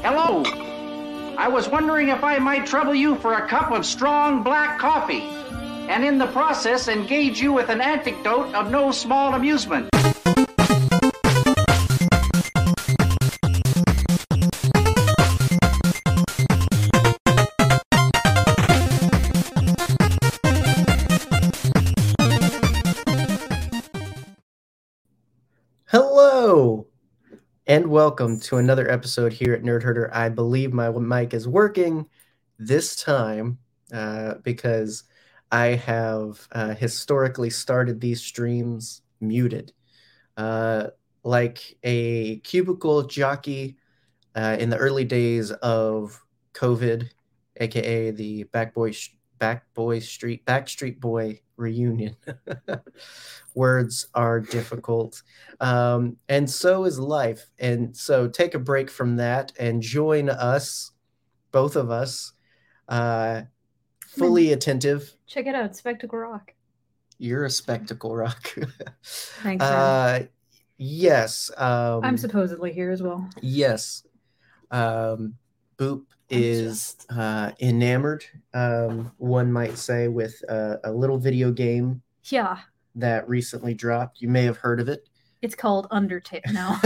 Hello. I was wondering if I might trouble you for a cup of strong black coffee, and in the process engage you with an anecdote of no small amusement. Hello, and welcome to another episode here at Nerd Herder. I believe my mic is working this time because I have historically started these streams muted. Like a cubicle jockey in the early days of COVID, aka the Backstreet Boy reunion. Words are difficult. And so is life. And so take a break from that and join us, both of us, fully attentive. Check it out, Spectacle Rock. You're a Spectacle Rock. Thanks, man. Yes. I'm supposedly here as well. Yes. Boop is enamored, one might say, with a little video game. Yeah. That recently dropped. You may have heard of it. It's called Undertale now.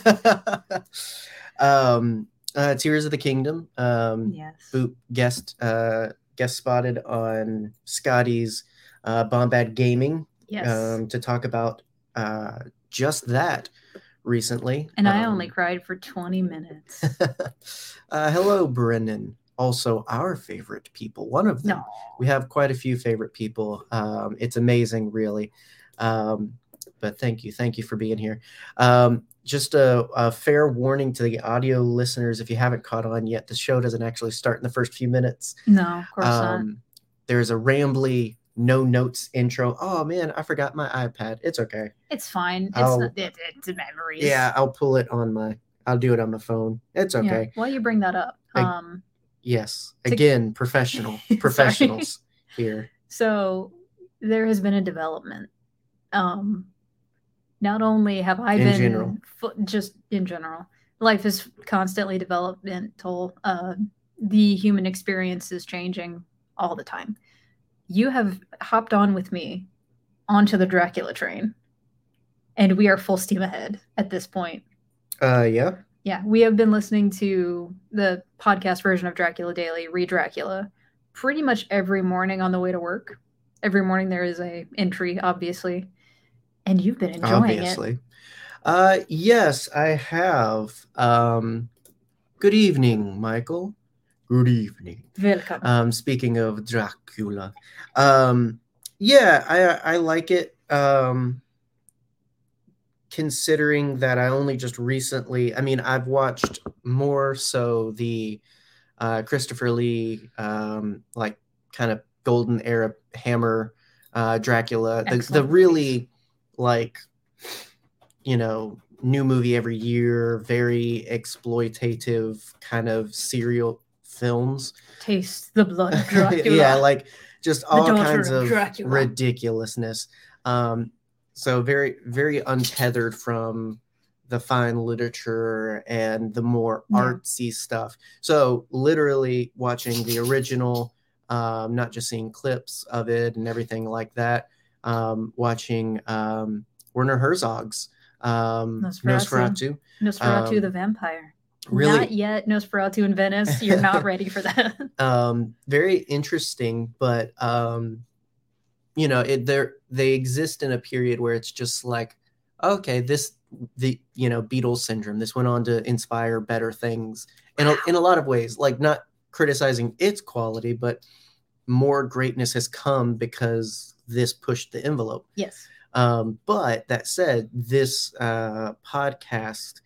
Tears of the Kingdom. Yes. Boop guest spotted on Scotty's Bombad Gaming. Yes. To talk about just that recently. And I only cried for 20 minutes. Hello, Brennan. Also our favorite people, one of them. No. We have quite a few favorite people. It's amazing, really. But thank you for being here. Just a fair warning to the audio listeners, if you haven't caught on yet, the show doesn't actually start in the first few minutes. No, of course not. There's a rambly, no notes intro. Oh man, I forgot my iPad. It's okay. It's fine. It's memories. Yeah, I'll pull it I'll do it on my phone. It's okay. Yeah. While you bring that up. Yes. Again, professionals here. So there has been a development. Not only have I just in general, life is constantly developmental. The human experience is changing all the time. You have hopped on with me onto the Dracula train, and we are full steam ahead at this point. Yeah. Yeah, we have been listening to the podcast version of Dracula Daily, Read Dracula, pretty much every morning on the way to work. Every morning there is a entry, obviously, and you've been enjoying it. Yes, I have. Good evening, Michael. Good evening. Welcome. Speaking of Dracula, yeah, I like it. Considering that I only just recently, I've watched more so the Christopher Lee, like kind of golden era Hammer Dracula, the really like, new movie every year, very exploitative kind of serial films. Taste the blood of Dracula. Yeah, like just all kinds of Dracula. Ridiculousness. So very, very untethered from the fine literature and the more artsy stuff. So literally watching the original, not just seeing clips of it and everything like that. Watching Werner Herzog's Nosferatu. Nosferatu the vampire. Really? Not yet Nosferatu in Venice. You're not ready for that. Very interesting, but they exist in a period where it's just like, okay, the Beatles syndrome. This went on to inspire better things in a lot of ways. Like, not criticizing its quality, but more greatness has come because this pushed the envelope. Yes. But that said, this podcast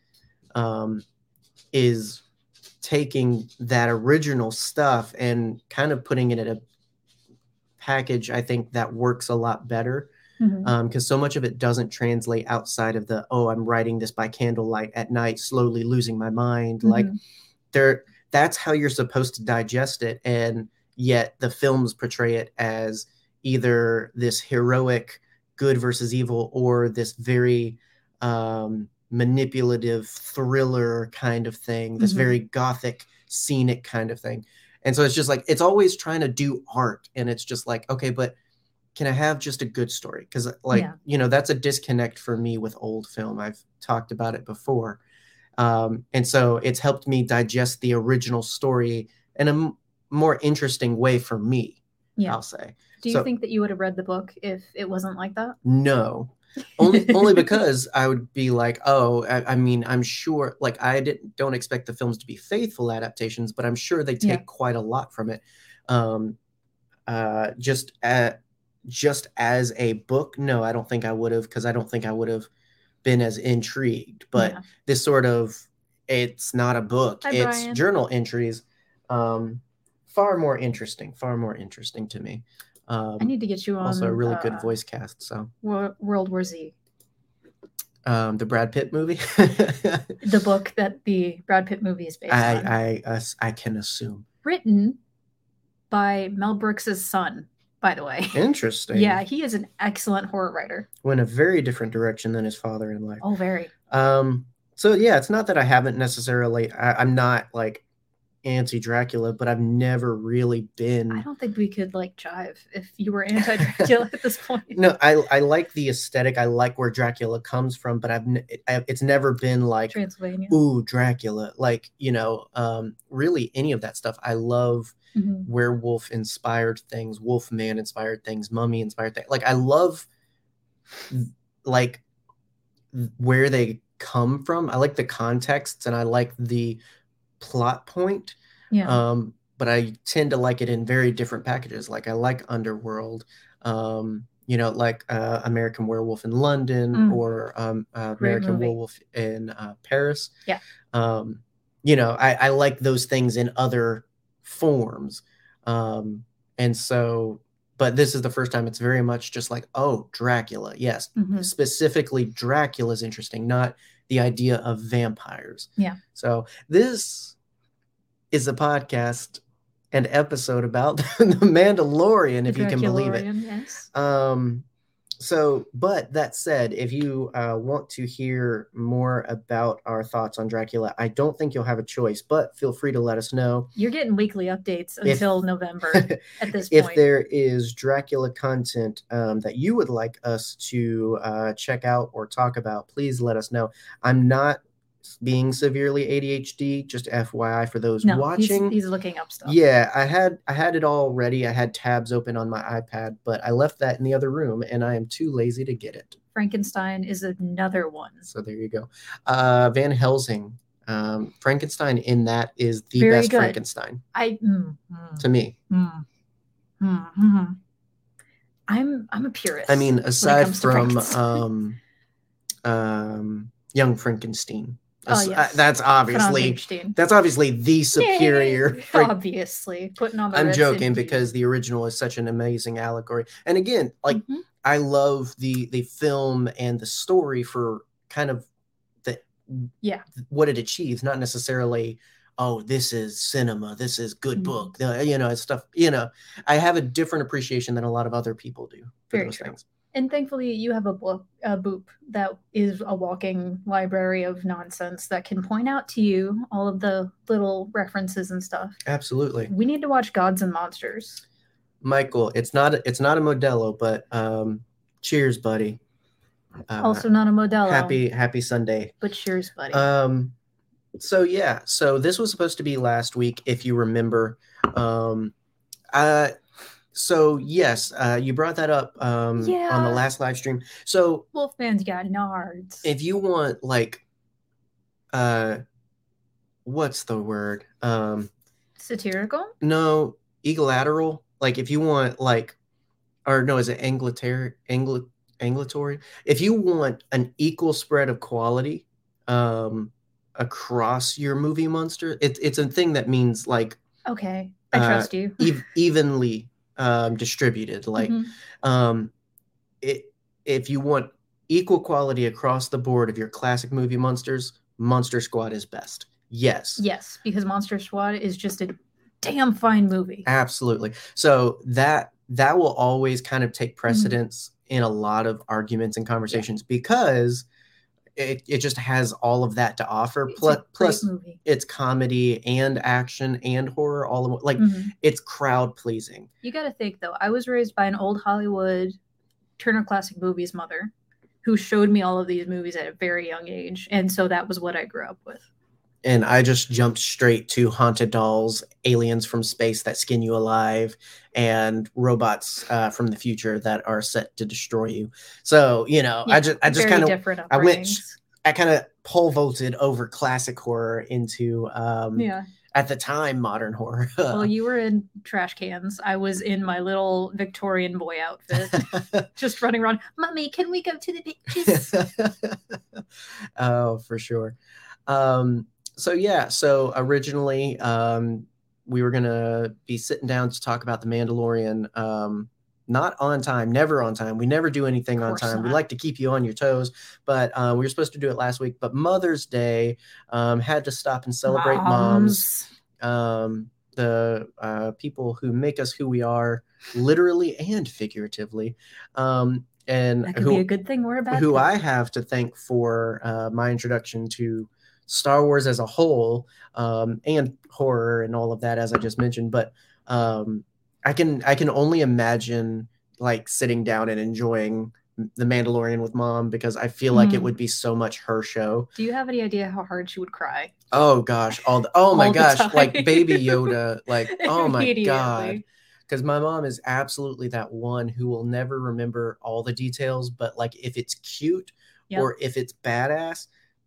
is taking that original stuff and kind of putting it in a package, I think, that works a lot better, because so much of it doesn't translate outside of I'm writing this by candlelight at night, slowly losing my mind. Like, that's how you're supposed to digest it, and yet the films portray it as either this heroic good versus evil, or this very manipulative thriller kind of thing, this very gothic, scenic kind of thing. And so it's just like, it's always trying to do art. And it's just like, okay, but can I have just a good story? Because that's a disconnect for me with old film. I've talked about it before. And so it's helped me digest the original story in a more interesting way for me, I'll say. Do you think that you would have read the book if it wasn't like that? No. only because I would be like, I mean, I'm sure, like, don't expect the films to be faithful adaptations, but I'm sure they take quite a lot from it. Just as a book, no, I don't think I would have, because I don't think I would have been as intrigued. But this sort of, it's not a book, it's Brian. Journal entries, far more interesting to me. I need to get you on. Also a really good voice cast. So World War Z. The Brad Pitt movie. The book that the Brad Pitt movie is based on. I can assume. Written by Mel Brooks' son, by the way. Interesting. Yeah, he is an excellent horror writer. Went a very different direction than his father in life. Oh, very. So yeah, it's not that I haven't necessarily. I'm not like anti-Dracula, but I've never really been. I don't think we could like jive if you were anti-Dracula at this point. No, I like the aesthetic. I like where Dracula comes from, but it's never been like Transylvania. Ooh, Dracula. Like, really any of that stuff. I love werewolf inspired things, Wolfman inspired things, mummy inspired things. Like, I love like where they come from. I like the contexts and I like the plot point. But I tend to like it in very different packages. Like, I like Underworld, like American Werewolf in London or American Werewolf in Paris. I like those things in other forms. And so, but this is the first time it's very much just like, oh, Dracula. Yes. Specifically, Dracula is interesting, not the idea of vampires. So this is a podcast and episode about the Mandalorian, if you can believe it. Yes. So, but that said, if you want to hear more about our thoughts on Dracula, I don't think you'll have a choice, but feel free to let us know. You're getting weekly updates until November at this point. If there is Dracula content that you would like us to check out or talk about, please let us know. I'm not being severely ADHD, just FYI for those watching. He's looking up stuff. Yeah, I had it all ready. I had tabs open on my iPad, but I left that in the other room and I am too lazy to get it. Frankenstein is another one. So there you go. Van Helsing. Frankenstein in that is the Very best good. Frankenstein. To me. I'm a purist. I mean, aside from Young Frankenstein. That's obviously the superior. Obviously, putting on the. I'm joking because the original is such an amazing allegory, and again, like I love the film and the story for kind of what it achieves, not necessarily. Oh, this is cinema. This is good book. Stuff. I have a different appreciation than a lot of other people do for Very those true. things. And thankfully, you have a Boop that is a walking library of nonsense that can point out to you all of the little references and stuff. Absolutely. We need to watch Gods and Monsters. Michael, it's not a Modelo, but cheers, buddy. Also not a Modelo. Happy Sunday. But cheers, buddy. So this was supposed to be last week, if you remember. So yes, you brought that up on the last live stream. So Wolfman's got nards. If you want like what's the word? Satirical? No, equilateral. Like if you want like, or no, is it angulatory? If you want an equal spread of quality across your movie monster, it's a thing that means like, okay, I trust you. Evenly distributed. Like if you want equal quality across the board of your classic movie monsters, Monster Squad is best. Yes, because Monster Squad is just a damn fine movie. Absolutely. So that will always kind of take precedence in a lot of arguments and conversations because it just has all of that to offer. Plus it's comedy and action and horror all in one. Like it's crowd pleasing. You got to think though, I was raised by an old Hollywood Turner Classic Movies mother who showed me all of these movies at a very young age, and so that was what I grew up with. And I just jumped straight to haunted dolls, aliens from space that skin you alive, and robots from the future that are set to destroy you. So, you know, I just kind of, I kind of pole vaulted over classic horror into, at the time, modern horror. Well, you were in trash cans. I was in my little Victorian boy outfit, just running around. Mommy, can we go to the beaches? Oh, for sure. So originally we were going to be sitting down to talk about The Mandalorian, not on time, never on time. We never do anything on time. We like to keep you on your toes, but we were supposed to do it last week, but Mother's Day had to stop and celebrate moms. The people who make us who we are, literally and figuratively. And that could be a good thing or a bad thing. I have to thank for my introduction to Star Wars as a whole, and horror and all of that, as I just mentioned. But I can only imagine like sitting down and enjoying The Mandalorian with Mom, because I feel like it would be so much her show. Do you have any idea how hard she would cry? Oh gosh, my gosh, like Baby Yoda, like oh my god. Because my mom is absolutely that one who will never remember all the details, but like if it's cute or if it's badass,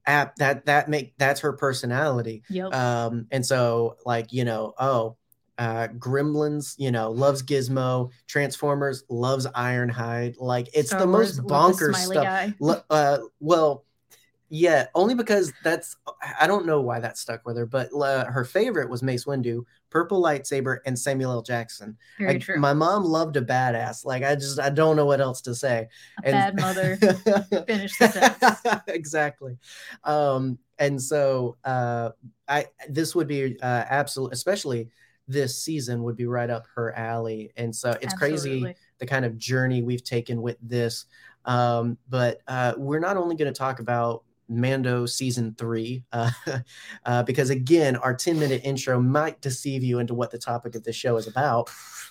that's her personality. And so like, you know, Gremlins, you know, loves Gizmo. Transformers loves Ironhide. Like it's Star the Wars, most bonkers stuff. Well, yeah, only because I don't know why that stuck with her, but her favorite was Mace Windu, purple lightsaber, and Samuel L. Jackson. Very true. My mom loved a badass. Like I don't know what else to say. Bad mother. Finish the sentence. Exactly. And so this would be absolutely, especially this season, would be right up her alley. And so it's crazy the kind of journey we've taken with this. But we're not only going to talk about Mando season 3, because again, our 10-minute intro might deceive you into what the topic of the show is about.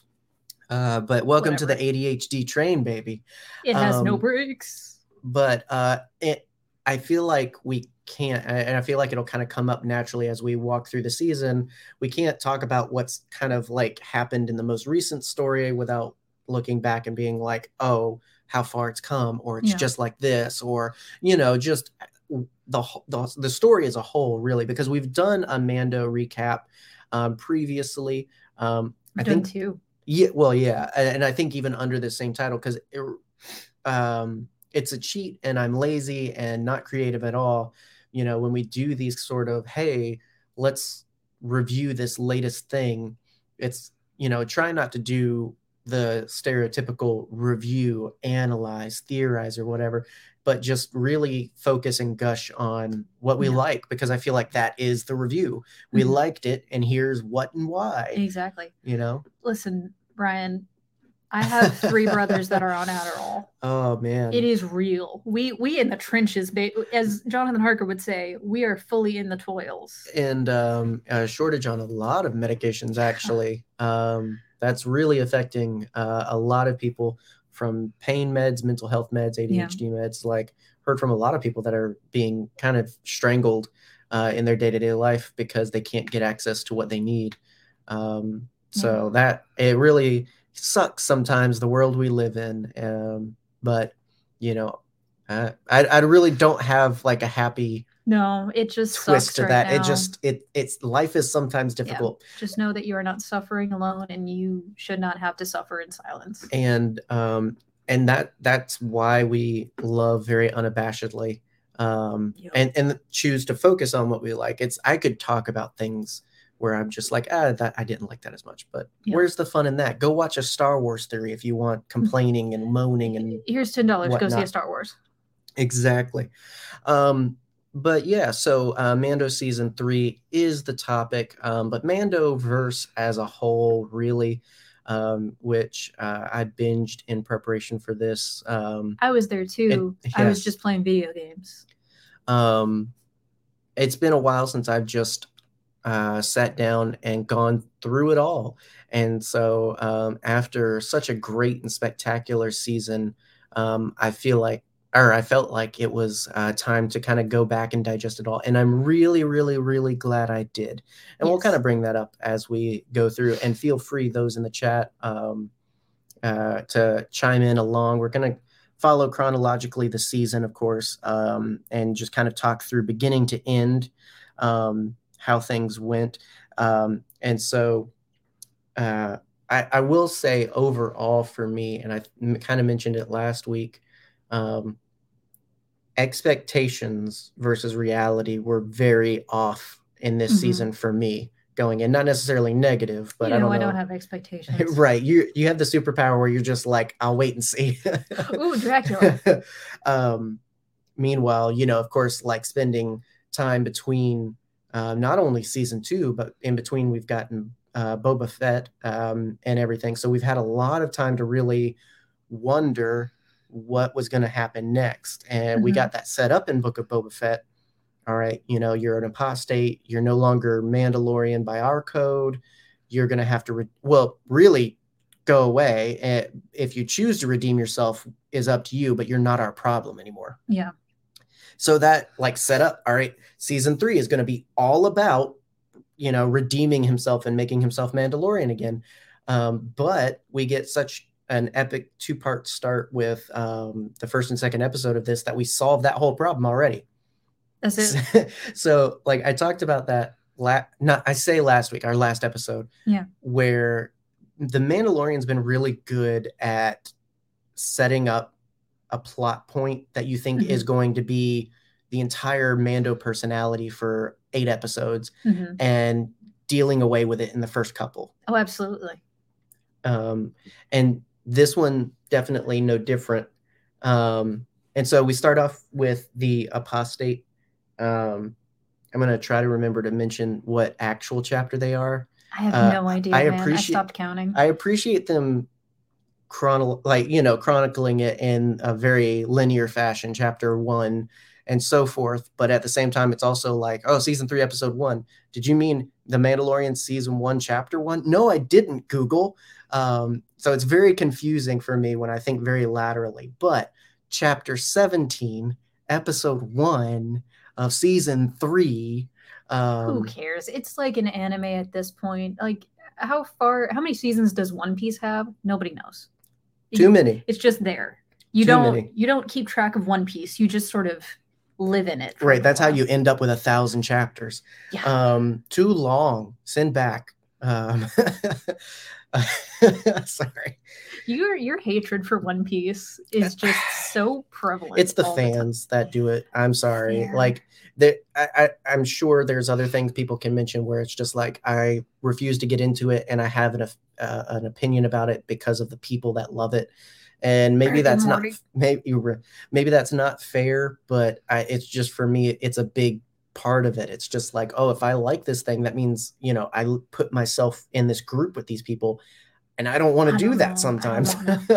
But welcome to the ADHD train, baby. It has no brakes. But I feel like we can't, and I feel like it'll kind of come up naturally as we walk through the season. We can't talk about what's kind of like happened in the most recent story without looking back and being like, oh, how far it's come, or it's just like this, or, you know, just the story as a whole, really, because we've done a Mando recap previously. I think too. Yeah, well, yeah, and I think even under the same title, because it's a cheat, and I'm lazy and not creative at all. You know, when we do these sort of, hey, let's review this latest thing, it's, you know, try not to do the stereotypical review, analyze, theorize, or whatever, but just really focus and gush on what we like, because I feel like that is the review. We liked it, and here's what and why. Exactly. You know? Listen, Brian, I have 3 brothers that are on Adderall. Oh, man. It is real. We in the trenches, as Jonathan Harker would say, we are fully in the toils. And a shortage on a lot of medications, actually. That's really affecting a lot of people, from pain meds, mental health meds, ADHD meds. Like, heard from a lot of people that are being kind of strangled in their day-to-day life because they can't get access to what they need. So that it really sucks sometimes, the world we live in. But, you know, I really don't have like a happy it just twist to that. Now. It's life is sometimes difficult. Yeah. Just know that you are not suffering alone, and you should not have to suffer in silence. And that's why we love very unabashedly, and choose to focus on what we like. I could talk about things where I'm just like, that I didn't like that as much, but where's the fun in that? Go watch a Star Wars theory if you want complaining and moaning and here's $10. Go see a Star Wars. Exactly. But yeah, so Mando season 3 is the topic, but Mandoverse as a whole, really, which I binged in preparation for this. I was there too. I was just playing video games. It's been a while since I've just sat down and gone through it all. And so after such a great and spectacular season, I felt like it was time to kind of go back and digest it all. And I'm really, really, really glad I did. And we'll kind of bring that up as we go through. And feel free, those in the chat, to chime in along. We're going to follow chronologically the season, of course, and just kind of talk through beginning to end how things went. And so I will say overall for me, and I kind of mentioned it last week, expectations versus reality were very off in this season for me going in. Not necessarily negative, but I don't have expectations. Right. You have the superpower where you're just like, I'll wait and see. Ooh, Dracula. Meanwhile, of course, like spending time between not only season 2, but in between we've gotten Boba Fett and everything. So we've had a lot of time to really wonder what was going to happen next. And we got that set up in Book of Boba Fett. All right, you're an apostate. You're no longer Mandalorian by our code. You're going to have to, really go away. And if you choose to redeem yourself is up to you, but you're not our problem anymore. Yeah. So that set up, all right, season 3 is going to be all about, redeeming himself and making himself Mandalorian again. But we get such an epic 2-part start with the first and second episode of this that we solved that whole problem already. That's it. So like I talked about that last week, our last episode, where the Mandalorian's been really good at setting up a plot point that you think is going to be the entire Mando personality for 8 episodes and dealing away with it in the first couple. Oh, absolutely. And this one definitely no different. And so we start off with the apostate. I'm going to try to remember to mention what actual chapter they are. I have no idea, I stopped counting. I appreciate them chronicling it in a very linear fashion, chapter 1 and so forth. But at the same time, it's also like, oh, season 3, episode 1. Did you mean The Mandalorian season 1, chapter 1? No, I didn't, Google. So it's very confusing for me when I think very laterally. But chapter 17, episode 1 of season 3. Who cares? It's like an anime at this point. Like, how many seasons does One Piece have? Nobody knows. Too many. It's just there. You don't keep track of One Piece. You just sort of live in it. Right. That's how you end up with 1,000 chapters. Yeah. Too long. Send back. Sorry. Your hatred for One Piece is just so prevalent. It's the fans that do it. I'm sorry. Yeah. Like I'm sure there's other things people can mention where it's just like I refuse to get into it and I have an opinion about it because of the people that love it. And maybe that's not maybe that's not fair, but it's just, for me, it's a big part of it. It's just like, oh, if I like this thing, that means, I put myself in this group with these people, and I don't want to do that sometimes.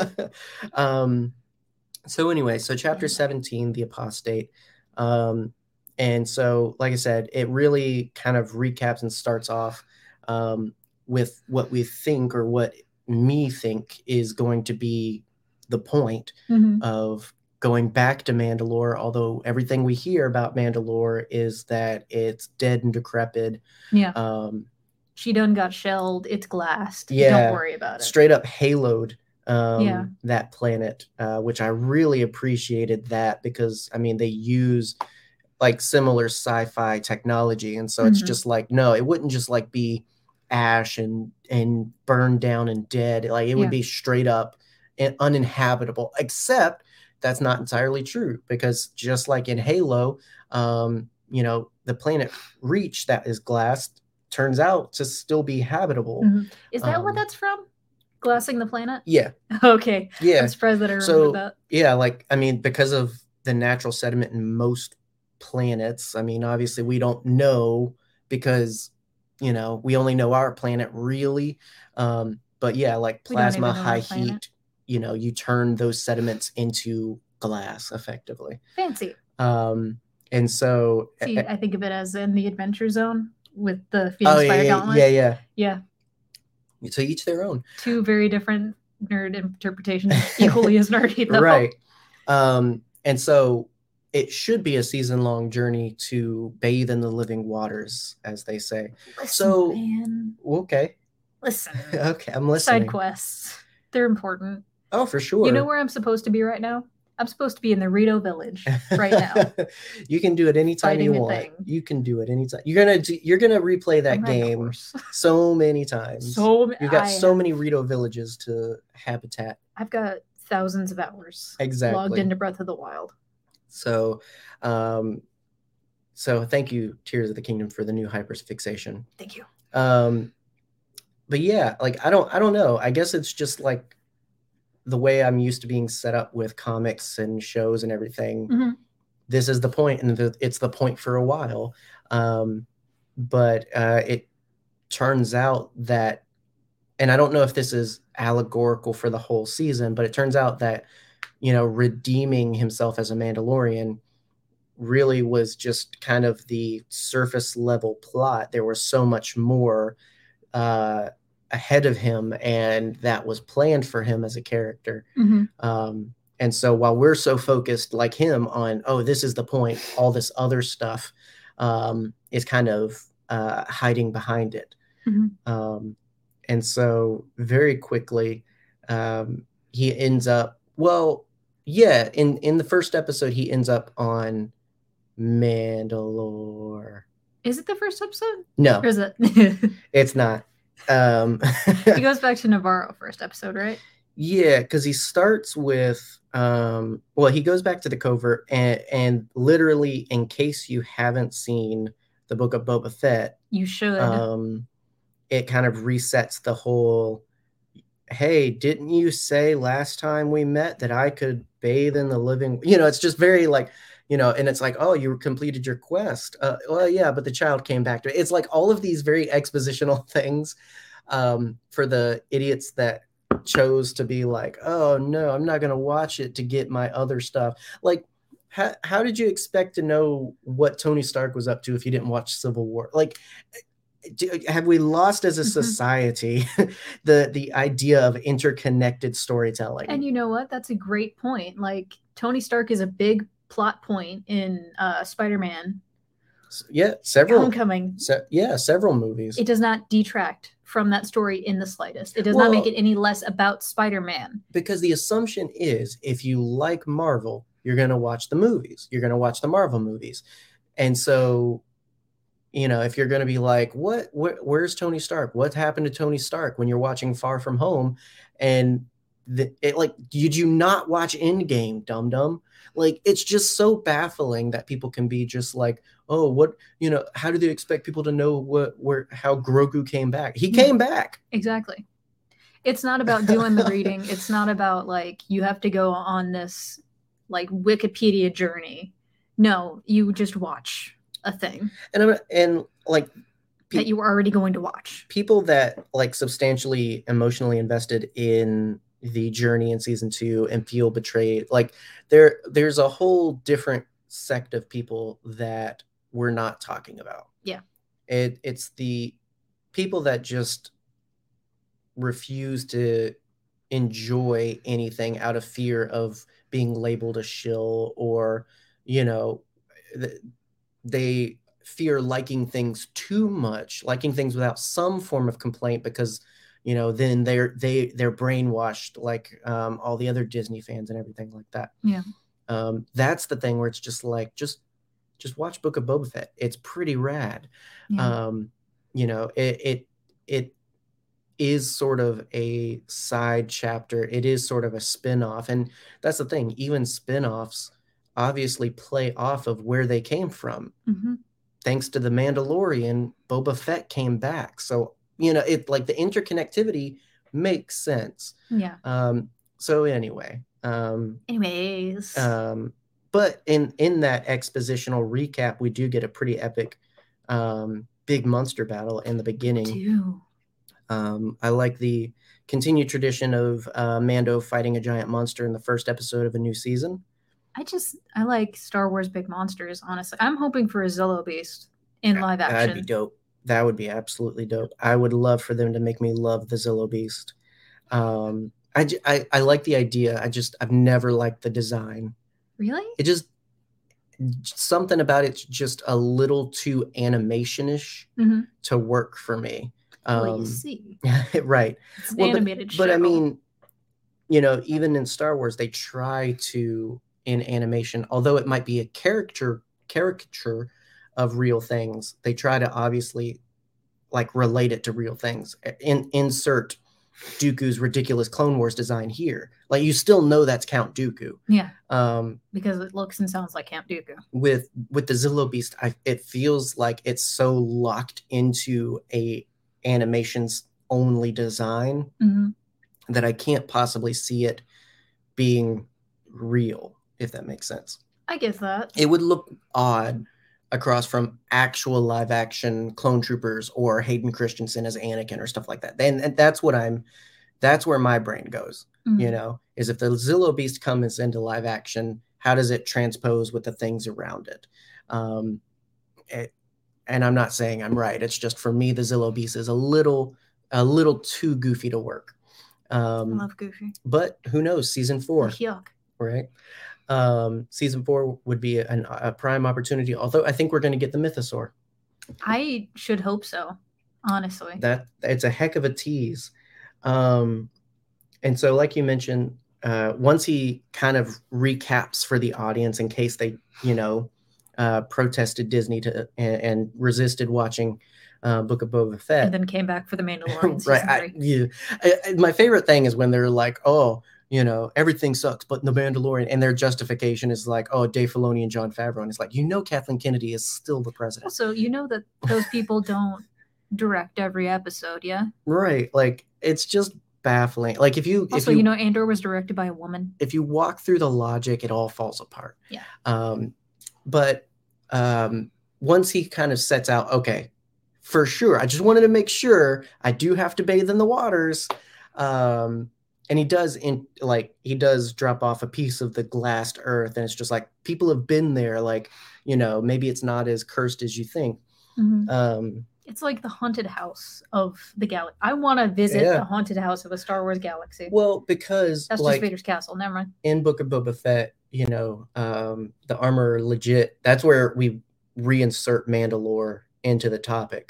So anyway, so chapter 17, the apostate. And so, like I said, it really kind of recaps and starts off with what we think, or what me think is going to be the point of going back to Mandalore, although everything we hear about Mandalore is that it's dead and decrepit. Yeah. She done got shelled. It's glassed. Yeah. Don't worry about it. Straight up haloed that planet, which I really appreciated that, because, I mean, they use like similar sci-fi technology. And so it's just like, no, it wouldn't just like be ash and burned down and dead. Like it would be straight up and uninhabitable, except that's not entirely true, because just like in Halo, the planet Reach that is glassed turns out to still be habitable. Is that what that's from? Glassing the planet? Yeah. Okay. Yeah. I'm surprised that I remember that. Yeah, like, I mean, because of the natural sediment in most planets, I mean, obviously we don't know, because, we only know our planet really. But yeah, like plasma, high heat, you turn those sediments into glass effectively. Fancy. And And so see, I think of it as in the Adventure Zone with the Phoenix Fire Gauntlet. Yeah. So each their own. Two very different nerd interpretations, equally as nerdy, though. Right. And so it should be a season-long journey to bathe in the living waters, as they say. Listen, man. Okay. Listen. Okay, I'm listening. Side quests. They're important. Oh, for sure. You know where I'm supposed to be right now? I'm supposed to be in the Rito Village right now. You can do it anytime you want. You can do it anytime. You're gonna replay that game so many times. You've got so many Rito villages to habitat. I've got thousands of hours logged into Breath of the Wild. So, so thank you, Tears of the Kingdom, for the new hyperfixation. Thank you. But yeah, like I don't know. I guess it's just like the way I'm used to being set up with comics and shows and everything. Mm-hmm. This is the point, and it's the point for a while. But it turns out that, and I don't know if this is allegorical for the whole season, but it turns out that, redeeming himself as a Mandalorian really was just kind of the surface level plot. There was so much more ahead of him, and that was planned for him as a character. Mm-hmm. And so while we're so focused like him on, this is the point, all this other stuff is kind of hiding behind it. Mm-hmm. And so very quickly he ends up, in the first episode, he ends up on Mandalore. Is it the first episode? No. Or is it? It's not. He goes back to Navarro first episode, right? Yeah, because he starts with he goes back to the covert, and literally, in case you haven't seen the Book of Boba Fett, you should. It kind of resets the whole, hey, didn't you say last time we met that I could bathe in the living, it's just very like, and it's like, oh, you completed your quest. Well, yeah, but the child came back to it. It's like all of these very expositional things for the idiots that chose to be like, oh no, I'm not going to watch it to get my other stuff. Like, how did you expect to know what Tony Stark was up to if you didn't watch Civil War? Like, have we lost as a society the idea of interconnected storytelling? And you know what? That's a great point. Like, Tony Stark is a big plot point in Spider-Man. Yeah, several. Homecoming. Several movies. It does not detract from that story in the slightest. It does not make it any less about Spider-Man. Because the assumption is, if you like Marvel, you're going to watch the movies. You're going to watch the Marvel movies. And so, if you're going to be like, where's Tony Stark? What happened to Tony Stark when you're watching Far From Home? And did you not watch Endgame, dum-dum? Like, it's just so baffling that people can be just like, oh, how do they expect people to know how Grogu came back? He came back. Exactly. It's not about doing the reading. It's not about like, you have to go on this like Wikipedia journey. No, you just watch a thing. And like that you were already going to watch. People that like substantially emotionally invested in the journey in season 2 and feel betrayed, like there's a whole different sect of people that we're not talking about. Yeah. It's the people that just refuse to enjoy anything out of fear of being labeled a shill, or they fear liking things too much, liking things without some form of complaint, because then they're brainwashed like all the other Disney fans and everything like that. Yeah. That's the thing where it's just like, just watch Book of Boba Fett. It's pretty rad. Yeah. It is sort of a side chapter. It is sort of a spin-off. And that's the thing. Even spin-offs obviously play off of where they came from. Mm-hmm. Thanks to The Mandalorian, Boba Fett came back. So, it like the interconnectivity makes sense. Yeah. So anyway. Anyways. But in that expositional recap, we do get a pretty epic big monster battle in the beginning. I like the continued tradition of Mando fighting a giant monster in the first episode of a new season. I like Star Wars big monsters, honestly. I'm hoping for a Zillo Beast in live action. That'd be dope. That would be absolutely dope. I would love for them to make me love the Zillo Beast. I like the idea. I've never liked the design. Really? It just, something about it's just a little too animation-ish to work for me. Well, you see. Right. It's an animated show. But I mean, even in Star Wars, they try to, in animation, although it might be a caricature of real things, they try to obviously like relate it to real things. Insert Dooku's ridiculous Clone Wars design here. Like, you still know that's Count Dooku. Yeah. Because it looks and sounds like Count Dooku. With the Zillo Beast, it feels like it's so locked into a animations only design that I can't possibly see it being real, if that makes sense. I get that. It would look odd across from actual live action Clone Troopers or Hayden Christensen as Anakin or stuff like that. And that's where my brain goes, is if the Zillo Beast comes into live action, how does it transpose with the things around it? And I'm not saying I'm right. It's just, for me, the Zillo Beast is a little too goofy to work. I love Goofy. But who knows? Season 4. Yuck. Right? Season 4 would be a prime opportunity, although I think we're going to get the Mythosaur. I should hope so, honestly. That it's a heck of a tease. And so, like you mentioned, once he kind of recaps for the audience in case they, protested Disney and resisted watching Book of Boba Fett. And then came back for The Mandalorian right. season 3. My favorite thing is when they're like, oh, everything sucks, but The Mandalorian, and their justification is like, oh, Dave Filoni and Jon Favreau. And it's like, Kathleen Kennedy is still the president. Also, that those people don't direct every episode, yeah? Right. Like, it's just baffling. Like, Andor was directed by a woman. If you walk through the logic, it all falls apart. Yeah. But once he kind of sets out, okay, for sure, I just wanted to make sure I do have to bathe in the waters. And he does drop off a piece of the glassed earth, and it's just like, people have been there, like, maybe it's not as cursed as you think. It's like the haunted house of the galaxy. I want to visit the haunted house of a Star Wars galaxy. Well, because that's just Vader's castle. Never mind. In Book of Boba Fett, the armor legit, that's where we reinsert Mandalore into the topic.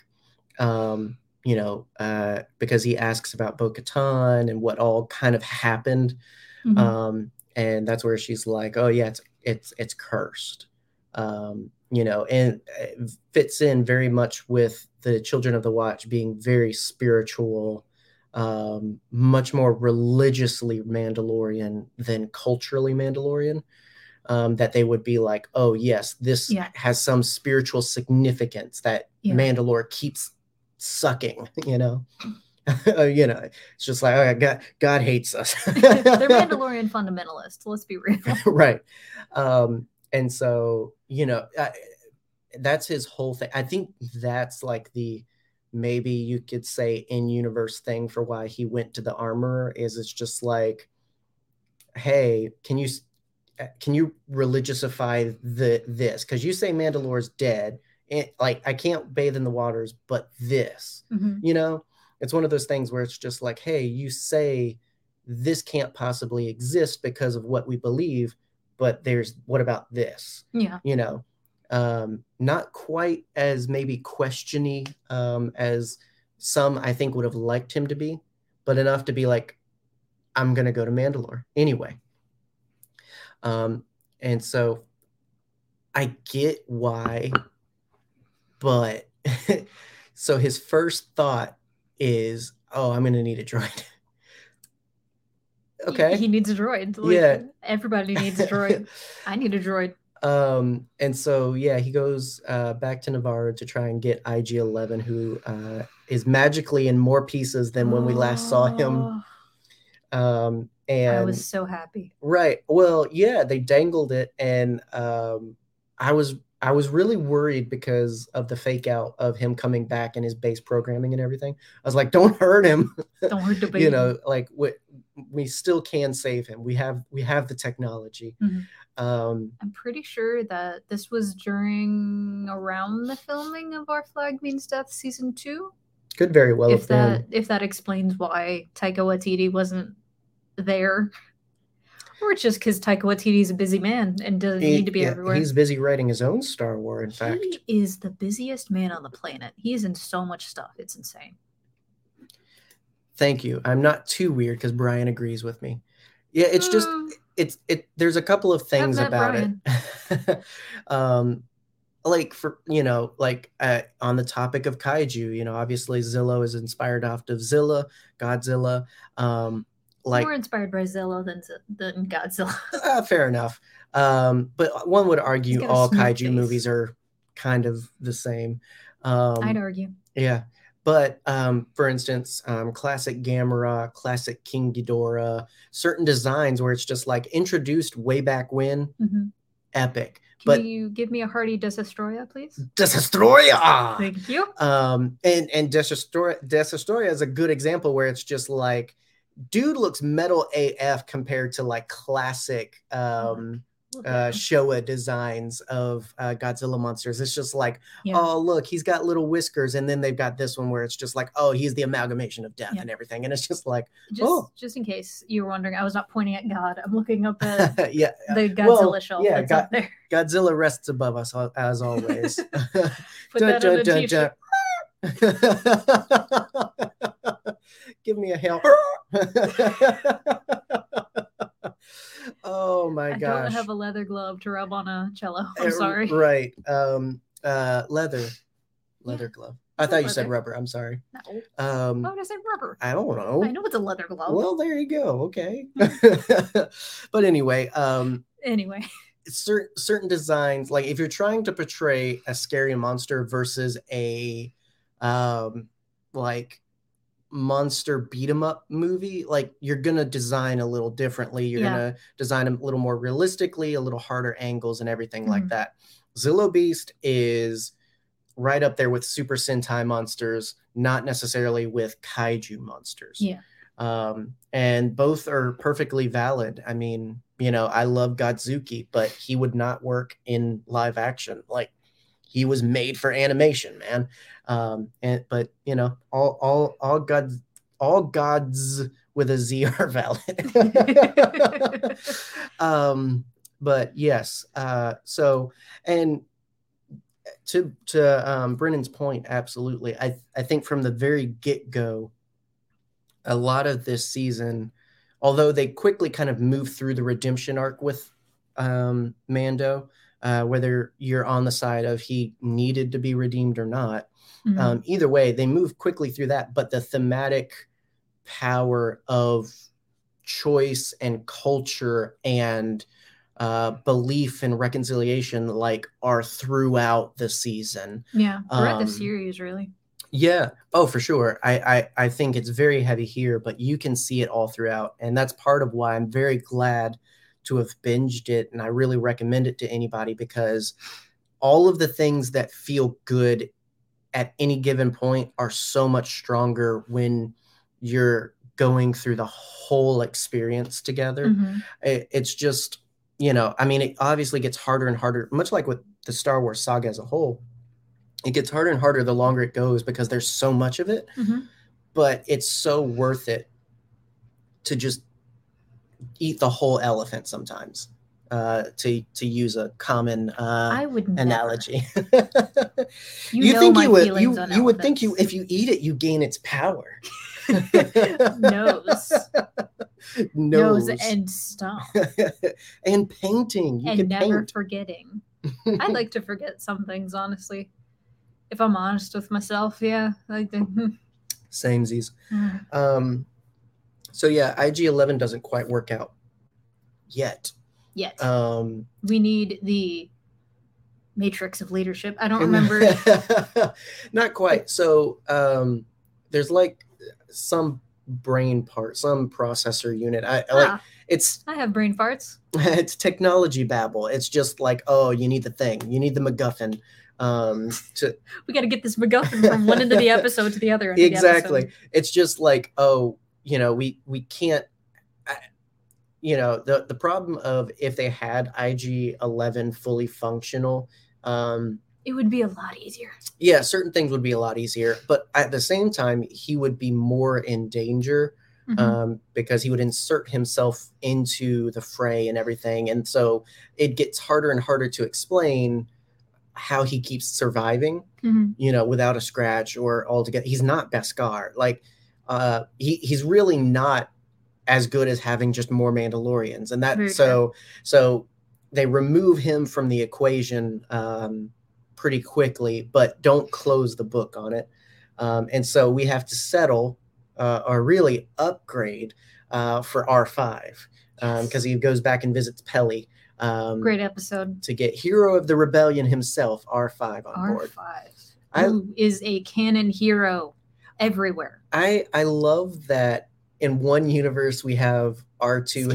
Because he asks about Bo-Katan and what all kind of happened. And that's where she's like, oh yeah, it's cursed. And it fits in very much with the Children of the Watch being very spiritual, much more religiously Mandalorian than culturally Mandalorian. That they would be like, oh yes, this has some spiritual significance that Mandalore keeps sucking, it's just like, oh, God hates us. They're Mandalorian fundamentalists, let's be real. Right. And so that's his whole thing. I think that's like maybe you could say in-universe thing for why he went to the armorer, is it's just like, hey, can you religiousify this, because you say Mandalore's dead. Like, I can't bathe in the waters, but this, it's one of those things where it's just like, hey, you say this can't possibly exist because of what we believe, but what about this? Yeah. Not quite as maybe questiony as some I think would have liked him to be, but enough to be like, I'm going to go to Mandalore anyway. And so I get why. But so his first thought is, oh, I'm going to need a droid. Okay. He needs a droid. Everybody needs a droid. I need a droid. And so, he goes back to Navarro to try and get IG-11, who is magically in more pieces than when we last saw him. And I was so happy. Right. Well, they dangled it. And I was really worried because of the fake out of him coming back and his base programming and everything. I was like, don't hurt him. Don't hurt the baby. Like we still can save him. We have the technology. I'm pretty sure that this was around the filming of Our Flag Means Death season 2. Could very well have been. If that explains why Taika Waititi wasn't there. Or it's just because Taika Waititi's a busy man and doesn't need to be everywhere. He's busy writing his own Star Wars, in fact. He is the busiest man on the planet. He is in so much stuff. It's insane. Thank you. I'm not too weird because Brian agrees with me. Yeah, it's just there's a couple of things about it. Like for on the topic of kaiju, obviously Zillow is inspired off of Godzilla. More inspired by Zillow than Godzilla. Fair enough. But one would argue all kaiju movies are kind of the same. I'd argue. Yeah. But for instance, classic Gamera, classic King Ghidorah, certain designs where it's just like introduced way back when, epic. Can you give me a hearty Desastroya, please? Desastroya! Thank you. And Desastroya is a good example where it's just like, dude looks metal AF compared to like classic Showa designs of Godzilla monsters. It's just like, oh, look, he's got little whiskers. And then they've got this one where it's just like, oh, he's the amalgamation of death and everything. And it's just like, just in case you were wondering, I was not pointing at God. I'm looking up at the Godzilla shelf that's up there. Godzilla rests above us as always. Put that on a t-shirt. Give me a help. Oh my gosh. I don't have a leather glove to rub on a cello. I'm sorry. Right. Leather glove. I thought you said rubber. I'm sorry. No. Why would I say rubber? I don't know. I know it's a leather glove. Well, there you go. Okay. But anyway, certain designs, like if you're trying to portray a scary monster versus a like monster beat 'em up movie, like you're gonna design a little differently. You're gonna design them a little more realistically, a little harder angles and everything like that. Zillo Beast is right up there with Super Sentai monsters, not necessarily with kaiju monsters. And both are perfectly valid. I mean, I love Godzuki, but he would not work in live action. Like, he was made for animation, man. But all gods with a Z are valid. But yes. So, and to Brennan's point, absolutely. I think from the very get-go, a lot of this season, although they quickly kind of move through the redemption arc with Mando, whether you're on the side of he needed to be redeemed or not, either way, they move quickly through that. But the thematic power of choice and culture and belief and reconciliation are throughout the season. Throughout the series, really. Yeah. Oh, for sure. I think it's very heavy here, but you can see it all throughout. And that's part of why I'm very glad to have binged it. And I really recommend it to anybody, because all of the things that feel good at any given point are so much stronger when you're going through the whole experience together. It's just, it obviously gets harder and harder, much like with the Star Wars saga as a whole. It gets harder and harder the longer it goes because there's so much of it, but it's so worth it to just eat the whole elephant sometimes, to use a common I would analogy. you would think if you eat it, you gain its power. Nose and stomp. And painting. You and never forgetting. I like to forget some things, honestly. If I'm honest with myself, I like to. Samesies. So yeah, IG-11 doesn't quite work out yet. We need the matrix of leadership. I don't remember. Not quite. So there's some brain part, some processor unit. I have brain farts. It's technology babble. It's just like, oh, you need the thing. You need the MacGuffin. We got to get this MacGuffin from one end of the episode to the other end. Exactly. Of the episode. It's just like, oh, we can't. you know, the problem of if they had IG-11 fully functional, it would be a lot easier. Yeah, certain things would be a lot easier, but at the same time, he would be more in danger because he would insert himself into the fray and everything. And so it gets harder and harder to explain how he keeps surviving, you know, without a scratch or altogether. He's not Beskar. Like, he's really not as good as having just more Mandalorians. And that, so they remove him from the equation pretty quickly, but don't close the book on it. And so we have to settle or really upgrade for R5 because he goes back and visits Peli. Great episode. To get Hero of the Rebellion himself, R5 on board. R5, who is a canon hero everywhere. I love that in one universe we have R2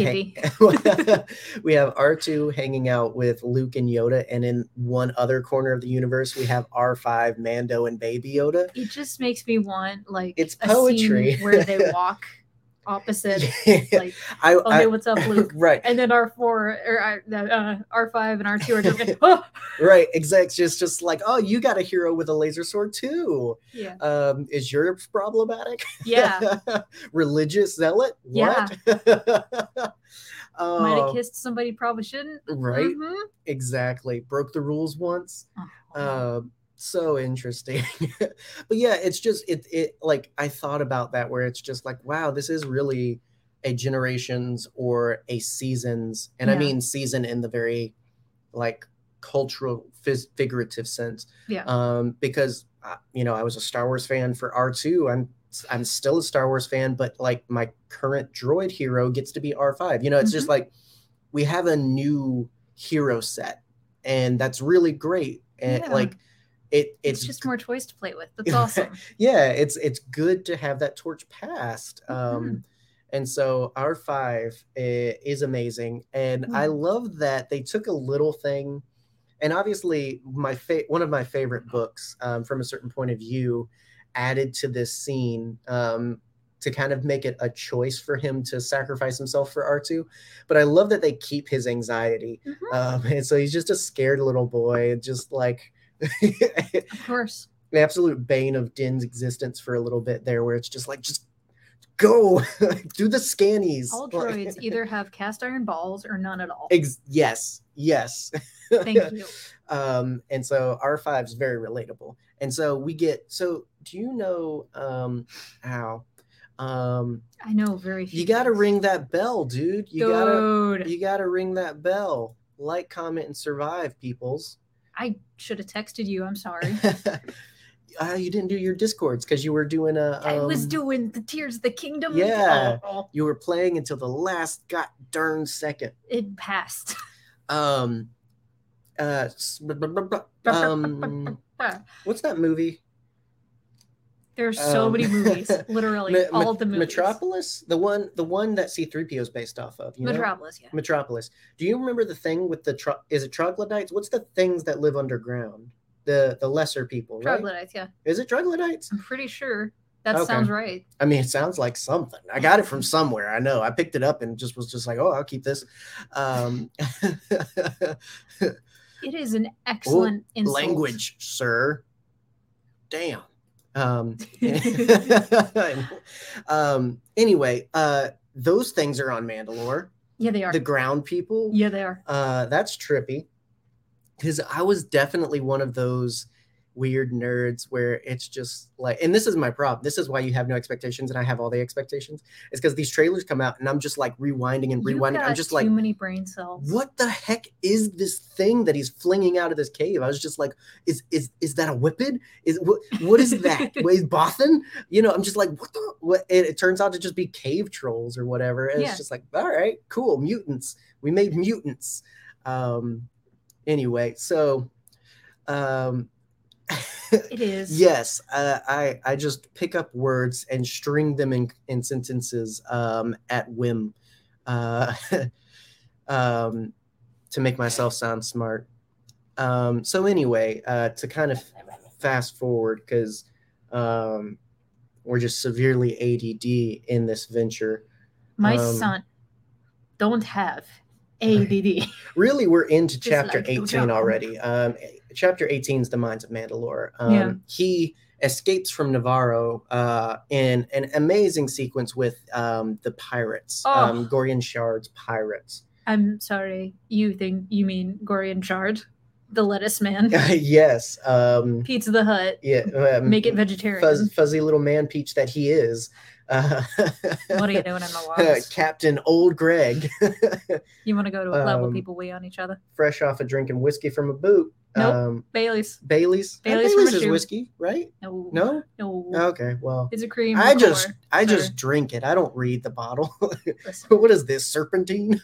we have R2 hanging out with Luke and Yoda, and in one other corner of the universe we have R5, Mando, and Baby Yoda. It just makes me want like it's poetry a scene where they walk opposite, like, hey, what's up, Luke? Right. And then R4 or R5 and R2 are just like, oh. Right, exactly. It's just like, oh, you got a hero with a laser sword too. Yeah. Is yours problematic? Yeah. Religious zealot? What? Yeah. Might have kissed somebody probably shouldn't. Right. Exactly. Broke the rules once. So interesting. But yeah, it's just it like I thought about that where it's just like, wow, this is really a generations or a seasons, and I mean season in the very like cultural figurative sense. Because you know, I was a Star Wars fan for R2. I'm still a Star Wars fan, but like my current droid hero gets to be R5. You know, it's just like we have a new hero set, and that's really great. And like it's just more toys to play with. That's awesome. Yeah, it's good to have that torch passed. And so R5 is amazing, and I love that they took a little thing, and obviously one of my favorite books from a certain point of view added to this scene to kind of make it a choice for him to sacrifice himself for R2. But I love that they keep his anxiety, and so he's just a scared little boy, just like of course, the absolute bane of Din's existence for a little bit there, where it's just like, just go do the scannies. All droids either have cast iron balls or none at all. Yes. Thank you. And so R5 is very relatable. And so do you know I know very few. You gotta ring that bell, dude. You gotta ring that bell. Like, comment, and survive, peoples. I should have texted you. I'm sorry. You didn't do your Discords because you were doing I was doing the Tears of the Kingdom. Yeah. You were playing until the last god darn second. It passed. What's that movie? There's so many movies, literally all the movies. Metropolis, the one that C-3PO is based off of. Metropolis, yeah. Metropolis. Do you remember the thing with is it troglodytes? What's the things that live underground? The lesser people, right? Troglodytes, yeah. Is it troglodytes? I'm pretty sure. That sounds right. I mean, it sounds like something. I got it from somewhere. I know. I picked it up and was just like, oh, I'll keep this. It is an excellent insult. Language, sir. Damn. Anyway, those things are on Mandalore. Yeah, they are. The ground people. Yeah, they are. That's trippy. Because I was definitely one of those weird nerds where it's just like, and this is my problem. This is why you have no expectations and I have all the expectations. It's because these trailers come out and I'm just like rewinding and rewinding. I'm just like, too many brain cells. What the heck is this thing that he's flinging out of this cave? I was just like, is that a whippet? What is that? Is Bothan? You know, I'm just like, what? It turns out to just be cave trolls or whatever. And it's just like, all right, cool, mutants. We made mutants. Anyway, so it is. Yes, I just pick up words and string them in sentences at whim to make myself sound smart. So anyway, to kind of fast forward, because we're just severely ADD in this venture. My son don't have ADD. Really, we're into Just chapter like, 18 already. Chapter 18 is the Mines of Mandalore. He escapes from Navarro in an amazing sequence with the pirates, Gorian Shard's pirates. I'm sorry, you mean Gorian Shard, the lettuce man? Yes. Pizza the Hut. Yeah. Make it vegetarian. Fuzzy little man peach that he is. What are you doing in the water? Captain Old Greg. You want to go to a club where people wee on each other? Fresh off of drinking whiskey from a boot. Nope. Bailey's. Bailey's is whiskey, right? No. Okay, well, it's a cream. I just drink it. I don't read the bottle. What is this, serpentine?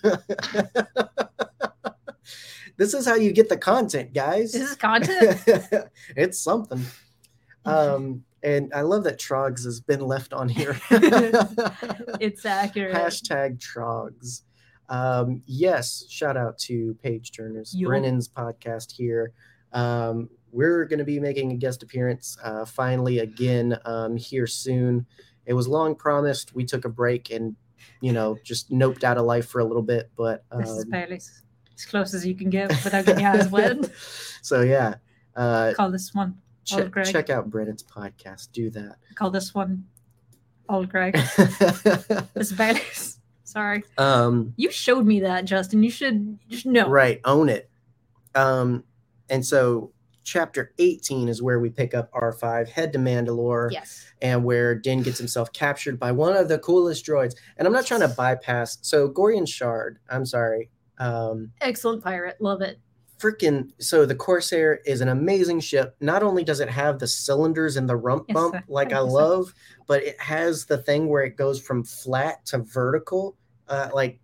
This is how you get the content, guys. This is content. It's something. And I love that Trogs has been left on here. It's accurate. Hashtag Trogs. Yes, shout out to Paige Turner's Brennan's podcast here. We're going to be making a guest appearance finally again here soon. It was long promised. We took a break and, just noped out of life for a little bit. But this is barely as close as you can get without getting your eyes wet. So, yeah. Call this one Old Greg. Check out Brennan's podcast. Do that. Call this one Old Greg. This barely... Sorry. You showed me that, Justin. You should just know. Right. Own it. And so chapter 18 is where we pick up R5, head to Mandalore. Yes. And where Din gets himself captured by one of the coolest droids. And I'm not trying to bypass. So Gorian Shard, I'm sorry. Excellent pirate. Love it. So the Corsair is an amazing ship. Not only does it have the cylinders and the rump bump like I love, but it has the thing where it goes from flat to vertical, like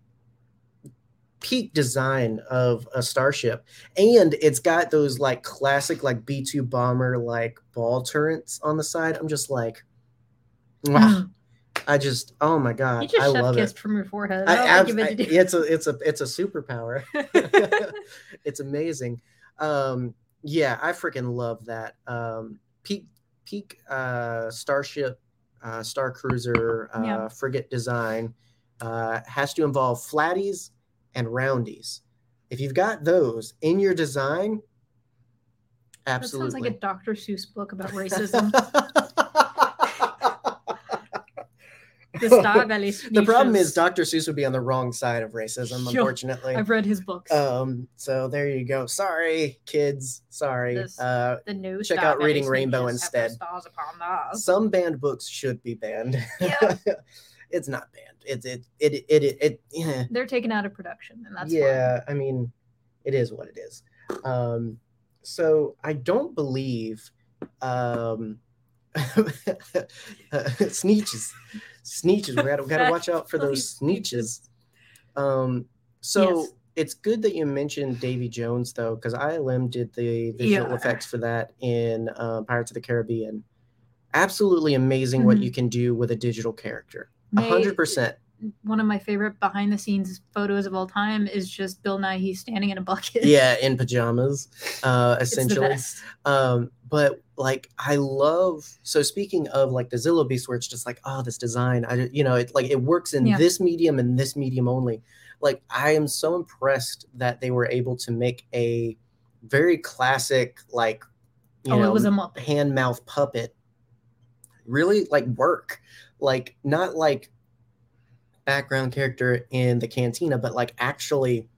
peak design of a starship. And it's got those like classic like B-2 bomber like ball turrets on the side. I'm just like, oh my god, you just I love it. From your forehead. It's a superpower. It's amazing. Yeah, I freaking love that. Peak starship, star cruiser, frigate design has to involve flatties and roundies. If you've got those in your design, absolutely. That sounds like a Dr. Seuss book about racism. The problem is Dr. Seuss would be on the wrong side of racism, unfortunately. I've read his books. So there you go. Sorry, kids. Sorry. Check out Reading Rainbow instead. Some banned books should be banned. Yeah. It's not banned. It They're taken out of production, and that's fine. I mean, it is what it is. So I don't believe Sneeches. We gotta watch out for those Sneeches. It's good that you mentioned Davy Jones though, because ILM did the visual effects for that in Pirates of the Caribbean. Absolutely amazing what you can do with a digital character. 100%. One of my favorite behind the scenes photos of all time is just Bill Nighy standing in a bucket. Yeah, in pajamas, essentially. It's the best. But like, I love, so speaking of like the Zillo Beast, where it's just like, oh, this design, it works in this medium and this medium only. Like, I am so impressed that they were able to make a very classic, like, it was a Muppet. Hand mouth puppet really like work, like not like background character in the cantina, but like actually,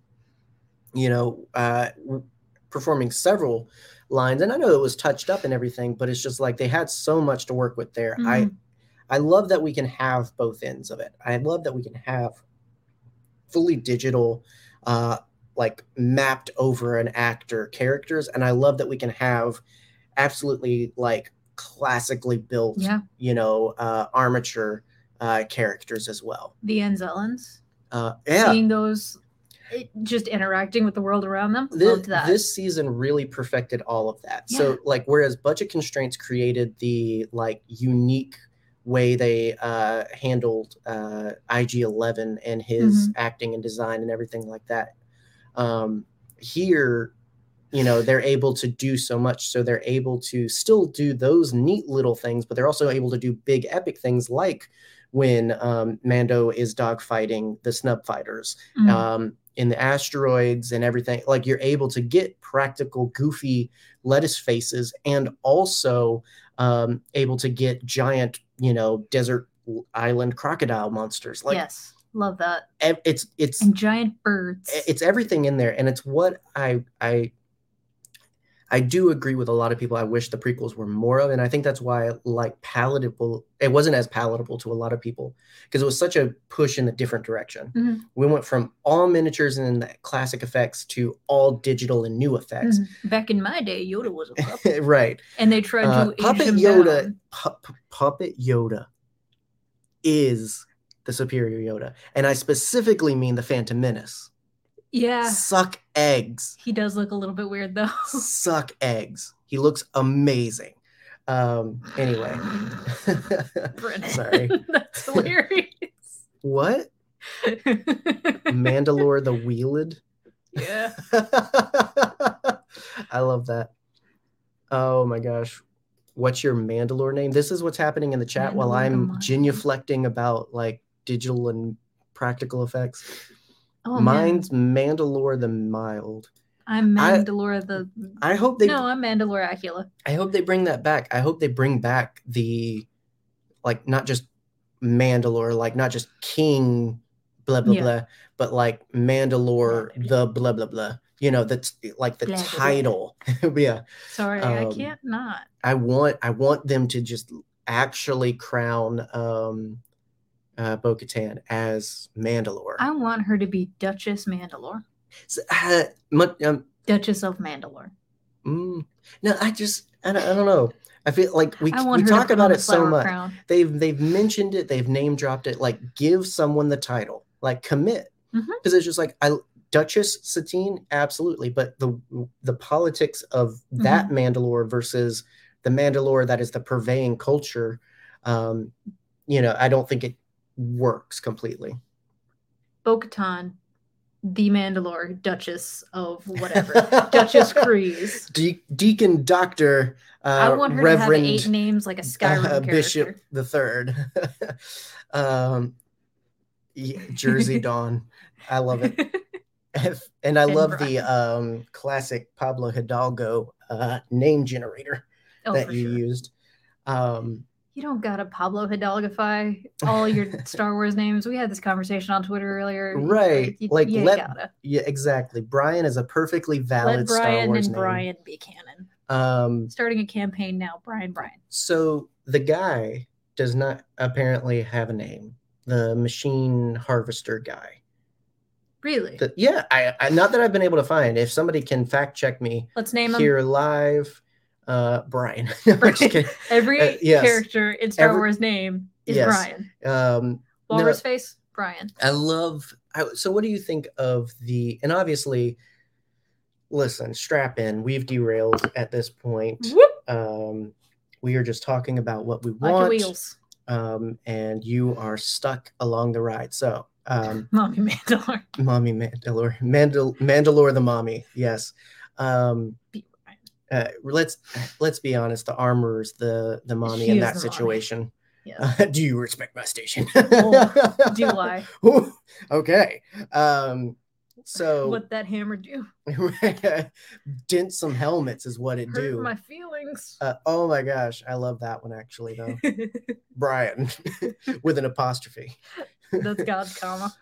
performing several lines. And I know it was touched up and everything, but it's just like they had so much to work with there. I love that we can have both ends of it. I love that we can have fully digital, like mapped over an actor characters. And I love that we can have absolutely like classically built, armature characters as well. The Anzellans. Seeing those just interacting with the world around them. Loved that. This season really perfected all of that. Yeah. So like, whereas budget constraints created the like unique way they handled IG-11 and his acting and design and everything like that. Here, they're able to do so much. So they're able to still do those neat little things, but they're also able to do big epic things like when Mando is dogfighting the snub fighters. In the asteroids and everything, like you're able to get practical goofy lettuce faces and also able to get giant, desert island crocodile monsters. Like, yes, love that. It's and giant birds. It's everything in there, and it's what I do agree with a lot of people. I wish the prequels were more of, and I think that's why palatable. It wasn't as palatable to a lot of people because it was such a push in a different direction. We went from all miniatures and classic effects to all digital and new effects. Back in my day, Yoda was a puppet, right? And they tried to puppet Yoda. Puppet Yoda is the superior Yoda, and I specifically mean the Phantom Menace. Yeah. Suck eggs. He does look a little bit weird, though. Suck eggs. He looks amazing. Anyway. Sorry. That's hilarious. What? Mandalore the Wheeled? Yeah. I love that. Oh my gosh. What's your Mandalore name? This is what's happening in the chat while I'm genuflecting about digital and practical effects. Oh, mine's Mandalore the Mild. I'm Mandalore I hope they. No, I'm Mandalore Acula. I hope they bring that back. I hope they bring back the, not just Mandalore, not just King, blah blah blah, but Mandalore the blah blah blah. That's the blah, title. Yeah. Sorry, I can't not. I want them to just actually crown Bo-Katan as Mandalore. I want her to be Duchess Mandalore. So, Duchess of Mandalore. No, I don't know. I feel like we talk about it so much. Crown. They've mentioned it. They've name dropped it. Give someone the title. Commit. Because it's just Duchess Satine, absolutely. But the politics of that Mandalore versus the Mandalore that is the purveying culture, I don't think it works completely. Bo-Katan, the Mandalore, Duchess of whatever, Duchess Kryze, Deacon Doctor. I want her Reverend, to have 8 names like a Skyrim Bishop the Third. Jersey Dawn. I love it. And I love the classic Pablo Hidalgo name generator that you used. You don't gotta Pablo Hidalgify all your Star Wars names. We had this conversation on Twitter earlier. Right. You gotta. Yeah, exactly. Brian is a perfectly valid Star Wars name. Brian be canon. Starting a campaign now, Brian. So the guy does not apparently have a name. The machine harvester guy. Really? Yeah. I not that I've been able to find. If somebody can fact check me, let's name him here live. Brian. Every character in Star Wars name is Brian. Walrus face, Brian. So what do you think of and obviously, listen, strap in. We've derailed at this point. We are just talking about what we want. Wheels. And you are stuck along the ride. So Mommy Mandalore. Mandalore the mommy. Yes. Let's be honest. The armorer's the mommy in that situation. Yeah. Do you respect my station? Do I? Okay. So what that hammer do? Dent some helmets is what it do. Hurt my feelings. Oh my gosh, I love that one actually though. Brian with an apostrophe. That's God's comma.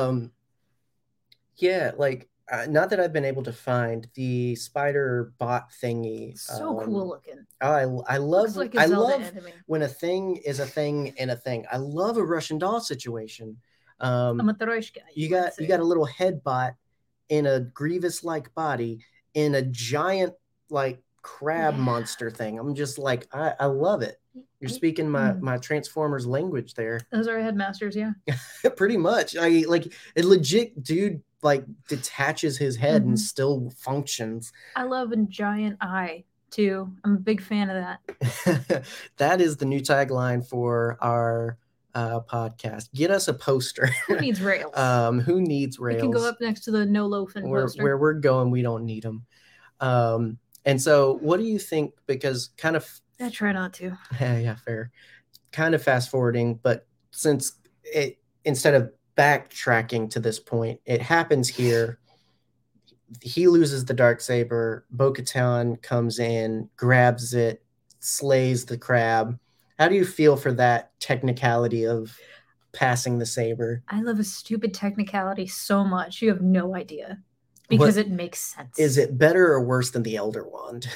Yeah, not that I've been able to find the spider bot thingy. So cool looking. I love when a thing is a thing in a thing. I love a Russian doll situation. A Matryoshka. You got a little head bot in a Grievous-like body in a giant crab monster thing. I'm just I love it. You're speaking my Transformers language there. Those are headmasters, yeah. Pretty much. It legit dude detaches his head and still functions. I love a giant eye too. I'm a big fan of that. That is the new tagline for our podcast. Get us a poster. Who needs rails? Who needs rails? It can go up next to the no loafing poster. Where we're going, we don't need them. And so what do you think? Because kind of I try not to. Yeah, fair. Kind of fast forwarding, but since it, instead of backtracking to this point, it happens here. He loses the Darksaber. Bo-Katan comes in, grabs it, slays the crab. How do you feel for that technicality of passing the saber? I love a stupid technicality so much. You have no idea. Because it makes sense. Is it better or worse than the Elder Wand?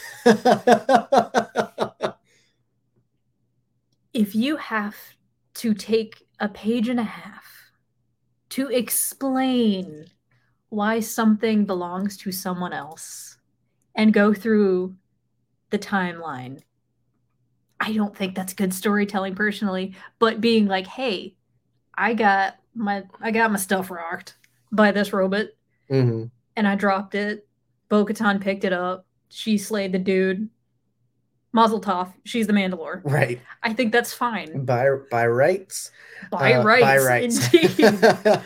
If you have to take a page and a half to explain why something belongs to someone else and go through the timeline, I don't think that's good storytelling personally. But being like, hey, I got my stuff rocked by this robot. Mm-hmm. And I dropped it. Bo-Katan picked it up. She slayed the dude. Mazel tov. She's the Mandalore. Right. I think that's fine. By rights. By rights. Indeed.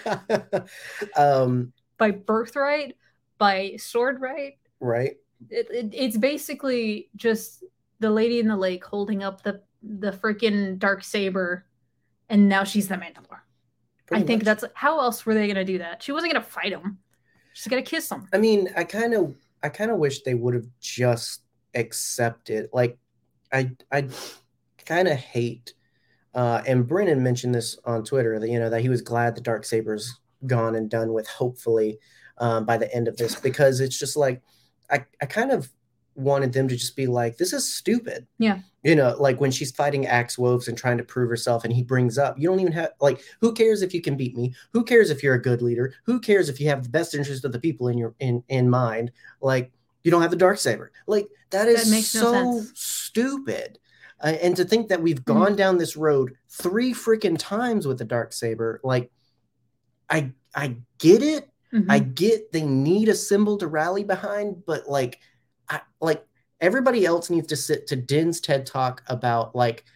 By birthright. By sword right. Right. It's basically just the lady in the lake holding up the freaking Darksaber, and now she's the Mandalore. I think that's how else were they going to do that? She wasn't going to fight him. She's gonna kiss him. I mean, I kind of wish they would have just accepted. Like, I kind of hate. And Brennan mentioned this on Twitter that that he was glad the Darksaber's gone and done with. Hopefully, by the end of this, because it's just like I kind of wanted them to just be like, this is stupid. Yeah. Like when she's fighting Axe Woves and trying to prove herself, and he brings up, you don't even have, like, who cares if you can beat me? Who cares if you're a good leader? Who cares if you have the best interest of the people in mind? Like, you don't have the Darksaber. Like, that makes so no sense. Stupid. And to think that we've gone down this road 3 freaking times with the Darksaber, like, I get it. Mm-hmm. I get they need a symbol to rally behind, but like everybody else needs to sit to Din's TED Talk about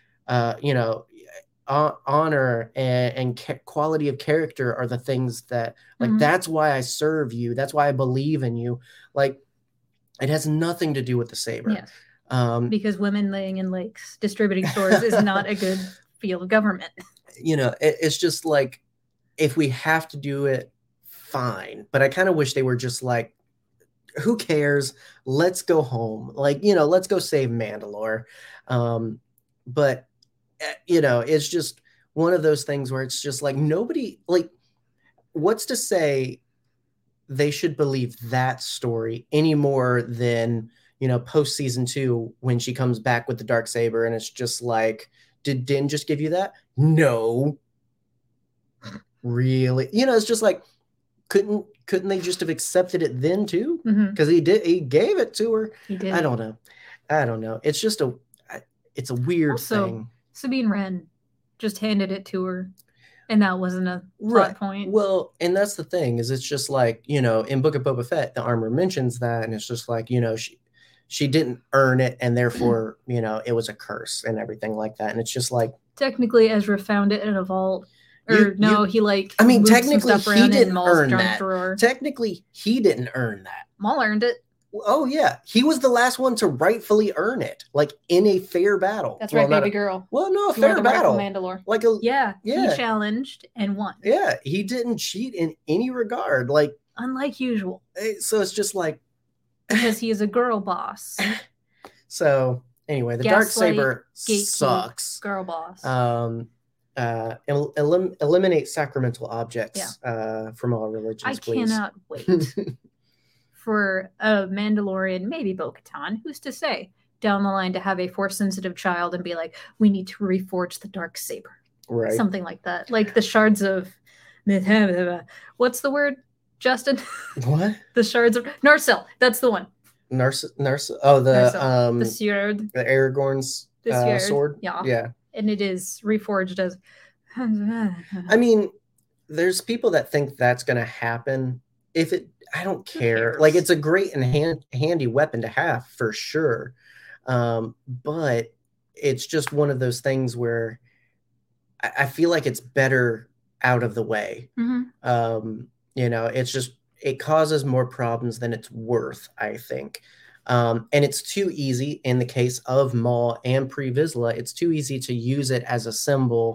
honor and quality of character are the things that, like, that's why I serve you. That's why I believe in you. Like, it has nothing to do with the saber. Yes. Because women laying in lakes distributing swords is not a good field of government. It's just like, if we have to do it, fine. But I kind of wish they were just like, who cares? Let's go home. Like, let's go save Mandalore. But it's just one of those things where it's just like, nobody, like, what's to say they should believe that story any more than, post season 2, when she comes back with the Darksaber, and it's just like, did Din just give you that? No. Really? It's just like, couldn't they just have accepted it then too? Because he gave it to her. He did. I don't know. It's just it's a weird thing. Sabine Wren just handed it to her, and that wasn't a plot point. Well, and that's the thing, is it's just like, in Book of Boba Fett, the armor mentions that, and it's just like, she didn't earn it, and therefore, it was a curse and everything like that. And it's just like, technically Ezra found it in a vault. He technically he didn't earn that. Drawer. Technically, he didn't earn that. Maul earned it. Oh yeah, he was the last one to rightfully earn it, like in a fair battle. That's right, baby girl. Well, no, fair battle. Mandalore. Like he challenged and won. Yeah, he didn't cheat in any regard, like unlike usual. So it's just like, because he is a girl boss. So anyway, the Darksaber sucks. Girl boss. Eliminate sacramental objects from all religions, please. I cannot wait for a Mandalorian, maybe Bo-Katan, who's to say, down the line, to have a Force-sensitive child and be like, we need to reforge the Darksaber. Right. Something like that. Like the shards of... What's the word, Justin? What? The shards of... Narsil. That's the one. Narsil. Oh, the sword. The Aragorn's sword. Yeah. And it is reforged as... I mean, there's people that think that's going to happen. I don't care. Like, it's a great and handy weapon to have for sure. But it's just one of those things where I feel like it's better out of the way. It's just, it causes more problems than it's worth, I think. And it's too easy in the case of Maul and Pre Vizsla. It's too easy to use it as a symbol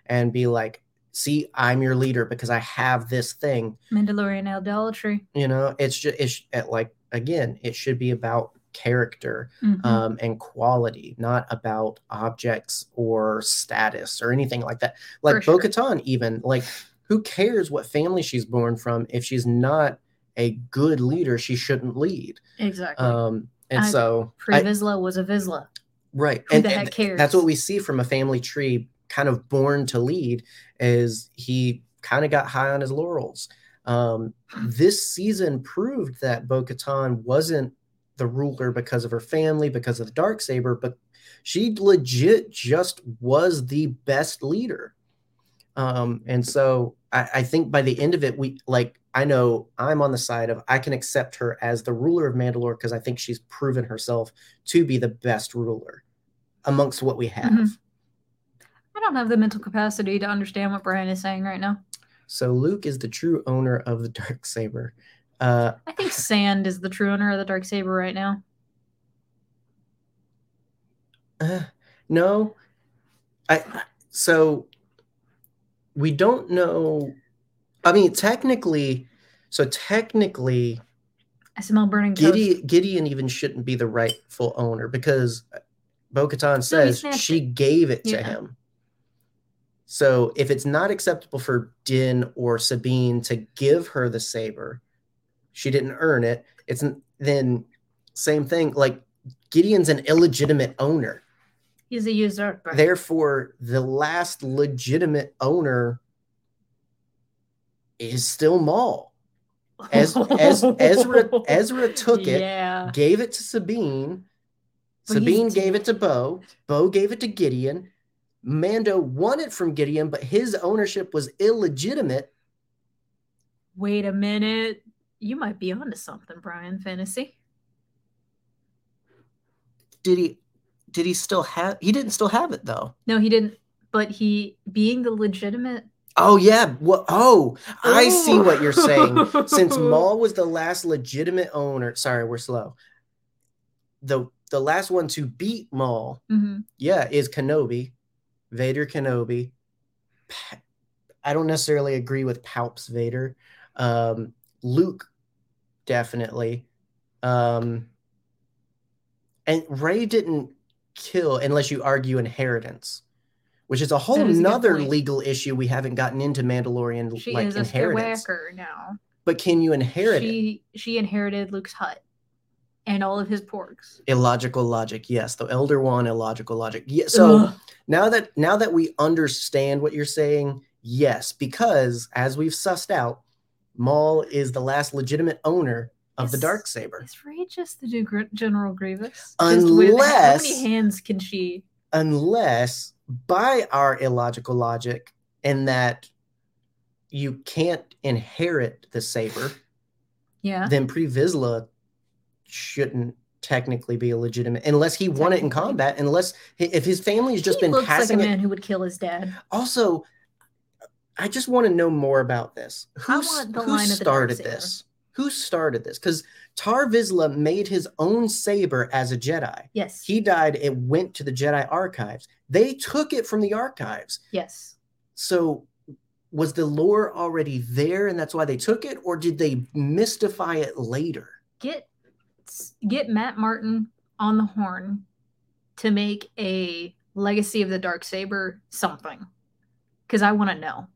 and be like, see, I'm your leader because I have this thing. Mandalorian idolatry. It's just, like, again, it should be about character and quality, not about objects or status or anything like that. Like Bo-Katan, even, like, who cares what family she's born from? If she's not a good leader, she shouldn't lead. Exactly. So Pre-Vizsla was a Vizsla. Right. Who the heck cares? That's what we see from a family tree, kind of born to lead, is he kind of got high on his laurels. This season proved that Bo-Katan wasn't the ruler because of her family, because of the Darksaber, but she legit just was the best leader. And so I think by the end of it, I know I'm on the side of, I can accept her as the ruler of Mandalore because I think she's proven herself to be the best ruler amongst what we have. I don't have the mental capacity to understand what Brian is saying right now. So Luke is the true owner of the Darksaber. I think Sand is the true owner of the Darksaber right now. No. So we don't know. I mean, technically, I smell burning Gideon even shouldn't be the rightful owner because Bo-Katan says she gave it to him. So if it's not acceptable for Din or Sabine to give her the saber, she didn't earn it. Then same thing. Like, Gideon's an illegitimate owner. He's a usurper. Therefore, the last legitimate owner is still Maul. Ezra took it, gave it to Sabine. Sabine gave it to Bo. Bo gave it to Gideon. Mando won it from Gideon, but his ownership was illegitimate. Wait a minute. You might be onto something, Brian Fantasy. Did he still have? He didn't still have it, though. No, he didn't. But he, being the legitimate... Oh, yeah. I see what you're saying. Since Maul was the last legitimate owner... Sorry, we're slow. The last one to beat Maul, is Kenobi. Vader Kenobi. I don't necessarily agree with Palp's Vader. Luke, definitely. And Rey didn't kill unless you argue inheritance, which is a whole nother legal issue we haven't gotten into Mandalorian. She is inheritance. A Skywalker now. But can you inherit it? She inherited Luke's hut and all of his porgs. Illogical logic, yes. The Elder Wand, illogical logic. Yeah. So now that we understand what you're saying, yes, because as we've sussed out, Maul is the last legitimate owner of the Darksaber. Is Rey just the new General Grievous? Unless... How many hands can she... Unless, by our illogical logic, in that you can't inherit the saber, then Pre-Vizsla shouldn't technically be illegitimate unless he won it in combat, if his family has just been passing it. He looks like a man who would kill his dad. Also, I just want to know more about this. Who started this? Who started this? Because Tar Vizsla made his own saber as a Jedi. Yes. He died. It went to the Jedi archives. They took it from the archives. Yes. So was the lore already there and that's why they took it? Or did they mystify it later? Get Matt Martin on the horn to make a Legacy of the Darksaber something. Because I want to know.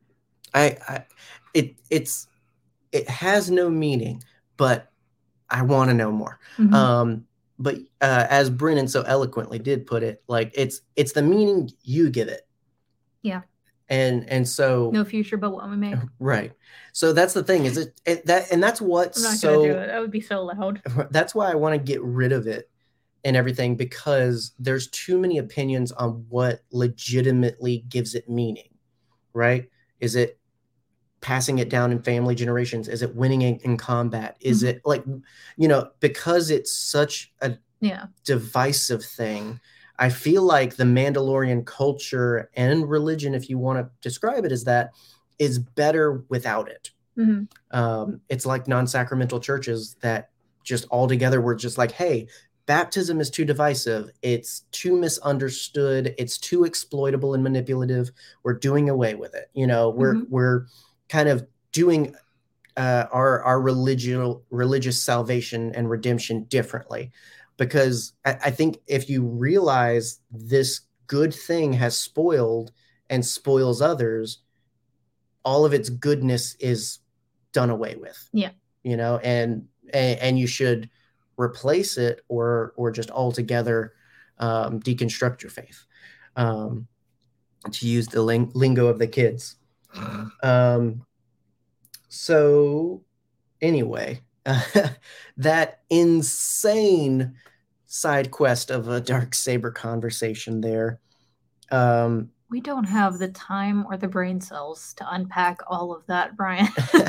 It has no meaning, but I want to know more. But as Brennan so eloquently did put it, like it's the meaning you give it. Yeah. And so no future but what we make. Right. So that's the thing, is that's what's I'm not gonna do it. That would be so loud. That's why I want to get rid of it and everything, because there's too many opinions on what legitimately gives it meaning. Right? Is it passing it down in family generations? Is it winning in combat? Is it because it's such a divisive thing, I feel like the Mandalorian culture and religion, if you want to describe it as that, is better without it. It's like non-sacramental churches that just all together were just like, hey, baptism is too divisive. It's too misunderstood. It's too exploitable and manipulative. We're doing away with it. We're kind of doing our religious salvation and redemption differently, because I think if you realize this good thing has spoiled and spoils others, all of its goodness is done away with. Yeah. And you should replace it or just altogether deconstruct your faith, to use the lingo of the kids. So anyway, that insane side quest of a Darksaber conversation there. We don't have the time or the brain cells to unpack all of that, Brian.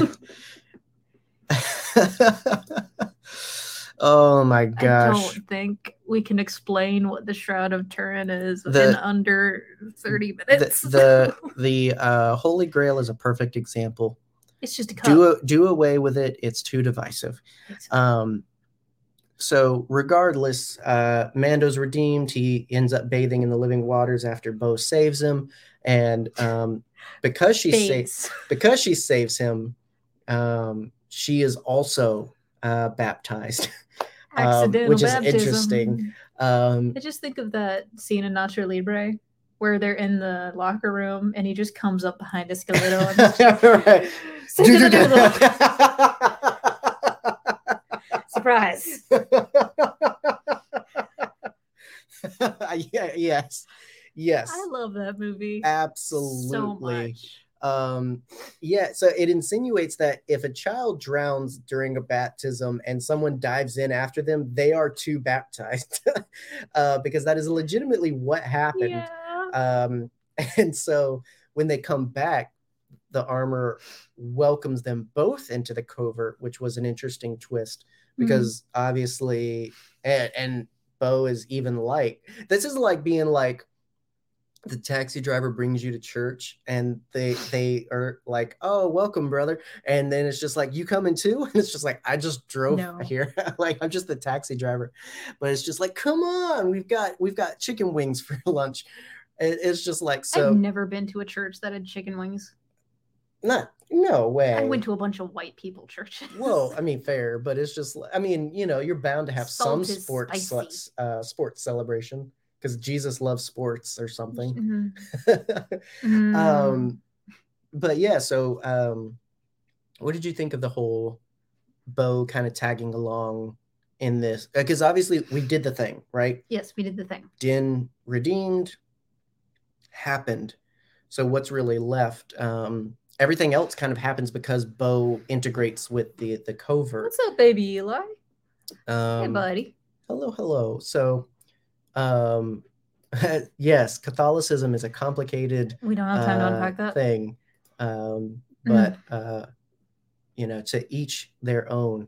Oh my gosh. I don't think we can explain what the Shroud of Turin is in under 30 minutes. The Holy Grail is a perfect example. It's just a cup. Do away with it. It's too divisive. Exactly. So regardless, Mando's redeemed. He ends up bathing in the living waters after Bo saves him, and because she saves him, she is also baptized, which is interesting. I just think of that scene in Nacho Libre where they're in the locker room and he just comes up behind Esqueleto and right. Surprise. Yes. I love that movie. Absolutely. So much. So it insinuates that if a child drowns during a baptism and someone dives in after them, they are too baptized, because that is legitimately what happened. Yeah. And so when they come back, the armor welcomes them both into the covert, which was an interesting twist, because obviously, and Bo is even like, this is like being like, the taxi driver brings you to church and they are like, oh, welcome, brother. And then it's just like, you coming too? And it's just like, I just drove here. Like, I'm just the taxi driver. But it's just like, come on, we've got chicken wings for lunch. It's just like, so I've never been to a church that had chicken wings. No way. I went to a bunch of white people churches. Well, I mean, fair, but it's just, I mean, you're bound to have some sports celebration, because Jesus loves sports or something. But yeah, so what did you think of the whole Bo kind of tagging along in this? Because obviously we did the thing, right? Yes, we did the thing. Din redeemed, happened. So what's really left? Everything else kind of happens because Bo integrates with the covert. What's up, baby Eli? Hey, buddy. Hello. So yes, Catholicism is a complicated, we don't have time to unpack that thing, but to each their own.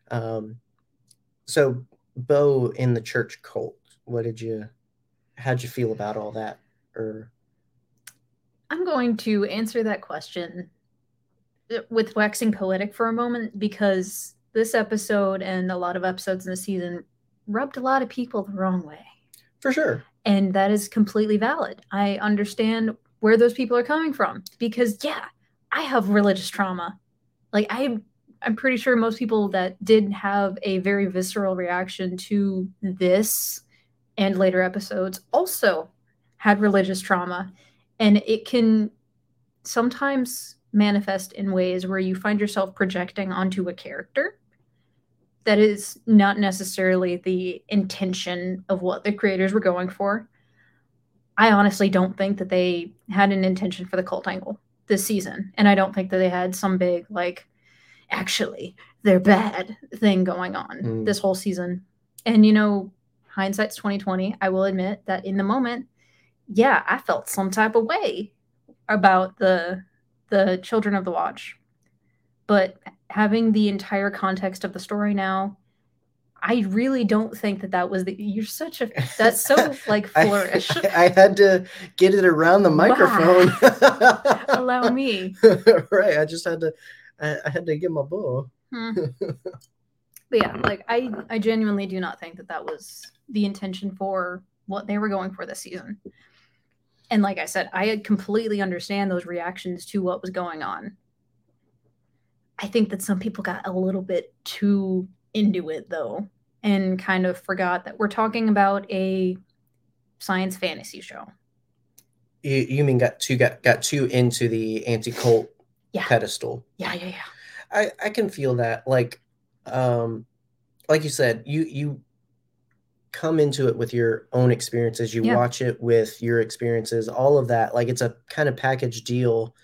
So Bo in the church cult, how'd you feel about all that? Or I'm going to answer that question with waxing poetic for a moment, because this episode and a lot of episodes in the season rubbed a lot of people the wrong way. For sure. And that is completely valid. I understand where those people are coming from, because I have religious trauma. Like, I'm pretty sure most people that did have a very visceral reaction to this and later episodes also had religious trauma. And it can sometimes manifest in ways where you find yourself projecting onto a character that is not necessarily the intention of what the creators were going for. I honestly don't think that they had an intention for the cult angle this season. And I don't think that they had some big, like, actually, they're bad thing going on this whole season. And, hindsight's 2020. I will admit that in the moment, I felt some type of way about the Children of the Watch. But having the entire context of the story now, I really don't think that was that's so like flourish. I had to get it around the microphone. Allow me. Right. I had to get my bow. But yeah, like I genuinely do not think that was the intention for what they were going for this season. And like I said, I completely understand those reactions to what was going on. I think that some people got a little bit too into it, though, and kind of forgot that we're talking about a science fantasy show. You mean got too into the anti-cult pedestal? Yeah. I can feel that. Like you said, you come into it with your own experiences. You watch it with your experiences, all of that. Like, it's a kind of package deal.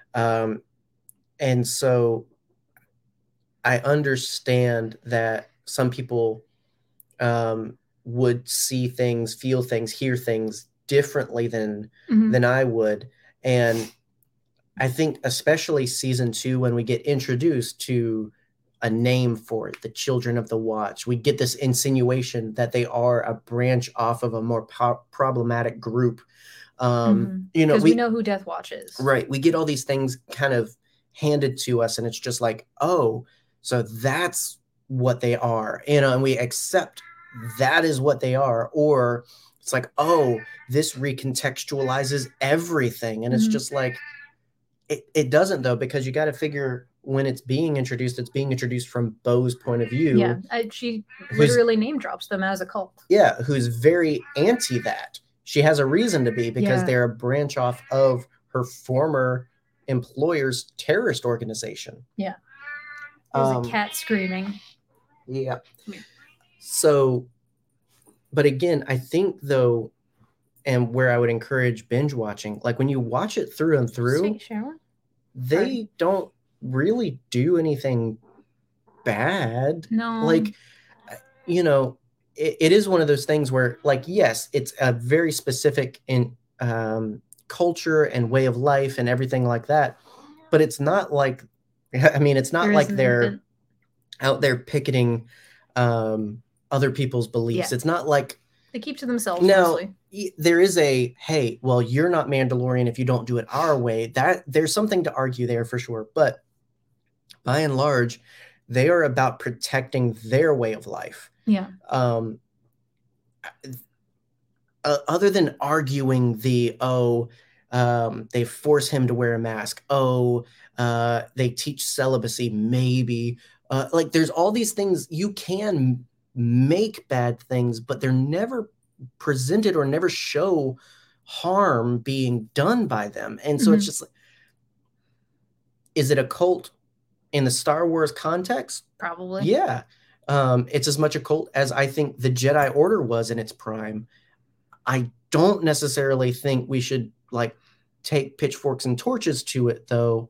And so I understand that some people would see things, feel things, hear things differently than I would. And I think especially season 2, when we get introduced to a name for it, the Children of the Watch, we get this insinuation that they are a branch off of a more problematic group. You know, we know who Death Watch is. Right. We get all these things kind of handed to us, and it's just like, oh, so that's what they are, you know, and we accept that is what they are. Or it's like, oh, this recontextualizes everything. And it's just like, it doesn't, though, because you got to figure when it's being introduced from Bo's point of view. Yeah, she literally name drops them as a cult. Yeah, who's very anti that. She has a reason to be, because they're a branch off of her former employer's terrorist organization. Yeah. There's a cat screaming. Yeah. So, but again, I think, though, and where I would encourage binge watching, like when you watch it through and through, they don't really do anything bad. No. Like, you know, it is one of those things where, like, yes, it's a very specific in culture and way of life and everything like that. But it's not like, I mean, it's not like they're out there picketing other people's beliefs. Yeah. It's not like they keep to themselves. No, mostly. There is a, hey, well, you're not Mandalorian if you don't do it our way. That there's something to argue there for sure. But by and large, they are about protecting their way of life. Yeah. Other than arguing they force him to wear a mask. They teach celibacy, maybe. Like, there's all these things. You can make bad things, but they're never presented or never show harm being done by them. And so it's just like, is it a cult in the Star Wars context? Probably. Yeah. It's as much a cult as I think the Jedi Order was in its prime. I don't necessarily think we should, like, take pitchforks and torches to it, though.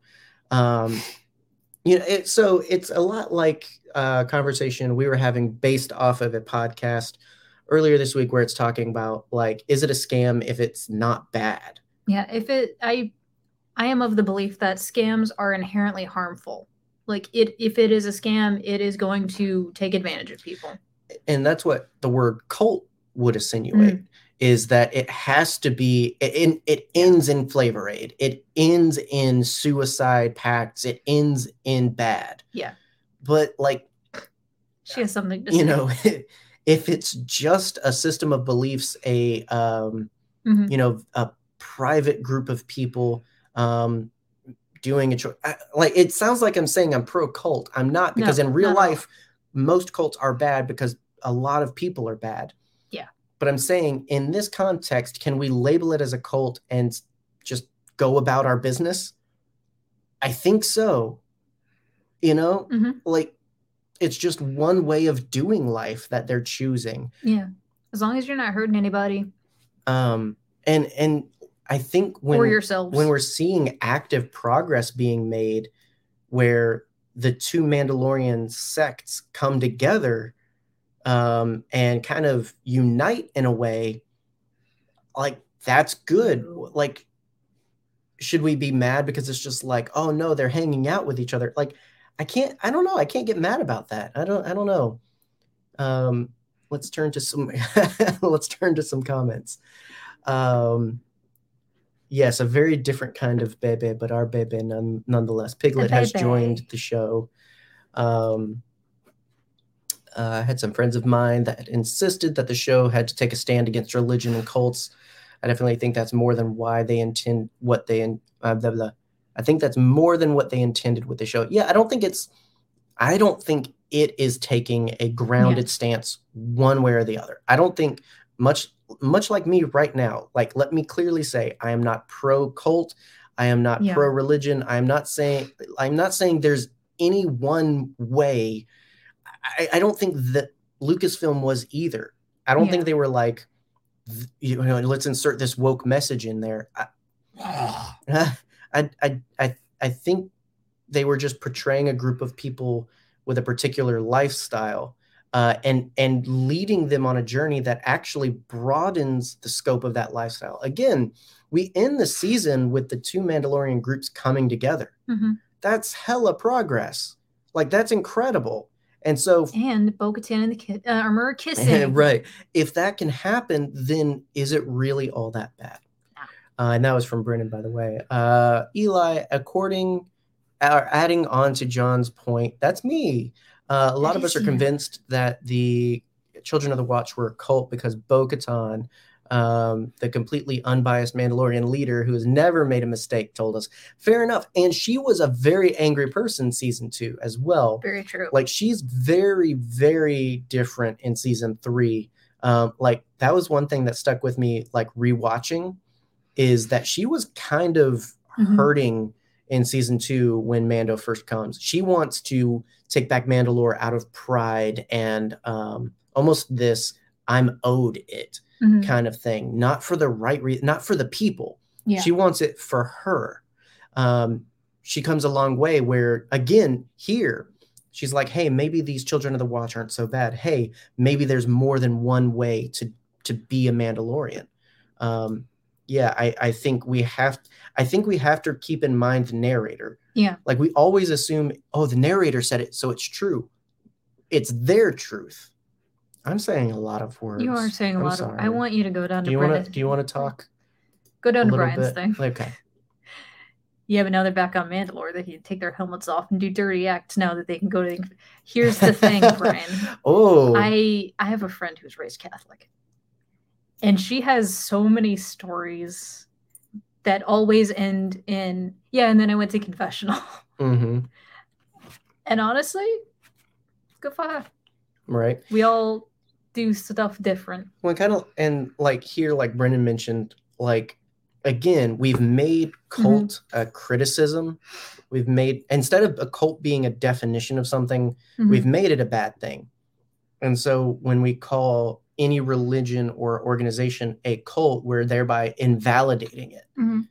You know, so it's a lot like a conversation we were having based off of a podcast earlier this week, where it's talking about, like, is it a scam if it's not bad? Yeah, I am of the belief that scams are inherently harmful. Like, if it is a scam, it is going to take advantage of people. And that's what the word cult would insinuate, is that it has to be, it ends in Flavor Aid. It ends in suicide pacts. It ends in bad. Yeah. But, like, she has something to say. You know, if it's just a system of beliefs, you know, a private group of people doing a choice, like, it sounds like I'm saying I'm pro cult. I'm not, because in real life, most cults are bad because a lot of people are bad. Yeah. But I'm saying, in this context, can we label it as a cult and just go about our business? I think so. You know, like, it's just one way of doing life that they're choosing. Yeah. As long as you're not hurting anybody. And I think when we're seeing active progress being made, where the two Mandalorian sects come together and kind of unite in a way, like, that's good. Like, should we be mad because it's just like, oh no, they're hanging out with each other? Like, I don't know. I can't get mad about that. I don't know. Let's turn to some comments. Yes, a very different kind of Bebe, but our Bebe nonetheless. Piglet has joined the show. I had some friends of mine that insisted that the show had to take a stand against religion and cults. I definitely think that's more than why they intend what they blah, blah. I think that's more than what they intended with the show. Yeah, I don't think it is taking a grounded stance one way or the other. I don't think much like me right now. Like, let me clearly say, I am not pro cult. I am not pro religion. I'm not saying there's any one way. I don't think that Lucasfilm was either. I don't think they were like, let's insert this woke message in there. I think they were just portraying a group of people with a particular lifestyle, and leading them on a journey that actually broadens the scope of that lifestyle. Again, we end the season with the 2 Mandalorian groups coming together. Mm-hmm. That's hella progress. Like, that's incredible. And Bo-Katan and the armor are kissing. Right. If that can happen, then is it really all that bad? And that was from Brennan, by the way. Eli, adding on to John's point, that's me. A lot of us are convinced that the Children of the Watch were a cult because Bo-Katan, the completely unbiased Mandalorian leader who has never made a mistake, told us. Fair enough. And she was a very angry person season 2 as well. Very true. Like, she's very, very different in season 3. Like, that was one thing that stuck with me, like, rewatching, is that she was kind of hurting in season 2 when Mando first comes. She wants to take back Mandalore out of pride and almost this I'm owed it kind of thing, not for the right reason, not for the people. Yeah. She wants it for her. She comes a long way where, again, here, she's like, hey, maybe these Children of the Watch aren't so bad. Hey, maybe there's more than one way to be a Mandalorian. I think we have to keep in mind the narrator. Yeah. Like, we always assume, oh, the narrator said it, so it's true. It's their truth. I'm saying a lot of words. You are saying a lot of words. I want you to go down to Brian's. Do you want to talk? Go down to Brian's thing. Okay. Yeah, but now they're back on Mandalore. They can take their helmets off and do dirty acts now that they can go to... Here's the thing, Brian. Oh. I have a friend who's raised Catholic. And she has so many stories that always end in, and then I went to confessional. Mm-hmm. And honestly, good for her. Right. We all do stuff different. Well, kind of, and like here, like Brendan mentioned, like, again, we've made cult a criticism. We've made, instead of a cult being a definition of something, we've made it a bad thing. And so when we call any religion or organization a cult, we're thereby invalidating it.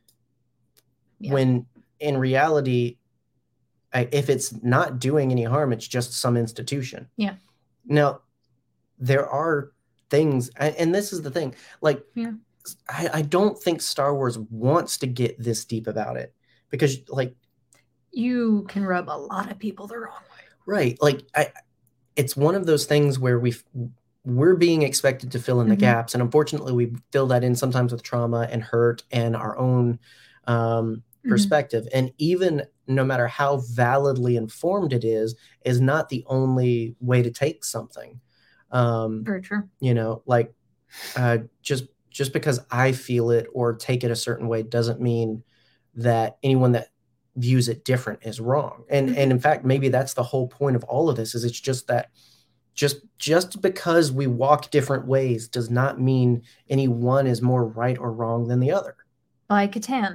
Yeah. When in reality, if it's not doing any harm, it's just some institution. Yeah. Now, there are things, and this is the thing, like, I don't think Star Wars wants to get this deep about it, because, like, you can rub a lot of people the wrong way. Right. Like, it's one of those things where we're being expected to fill in the gaps, and unfortunately we fill that in sometimes with trauma and hurt and our own perspective. And even no matter how validly informed it is not the only way to take something. Very true. You know, like, just because I feel it or take it a certain way doesn't mean that anyone that views it different is wrong. And in fact, maybe that's the whole point of all of this, is it's just that just because we walk different ways does not mean any one is more right or wrong than the other. By Catan.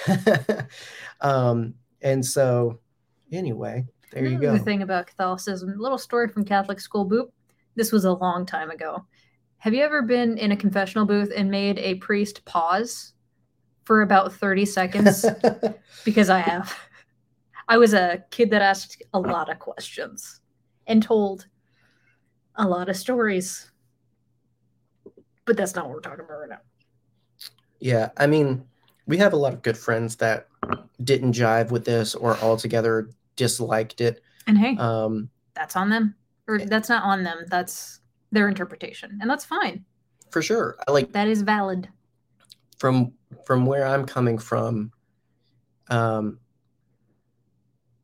And so anyway, there you go. The thing about Catholicism, little story from Catholic school, Boop. This was a long time ago. Have you ever been in a confessional booth and made a priest pause for about 30 seconds? Because I have. I was a kid that asked a lot of questions and told a lot of stories. But that's not what we're talking about right now. Yeah, I mean, we have a lot of good friends that didn't jive with this or altogether disliked it. And hey, that's on them. Or that's not on them. That's their interpretation. And that's fine. For sure. That is valid. From where I'm coming from,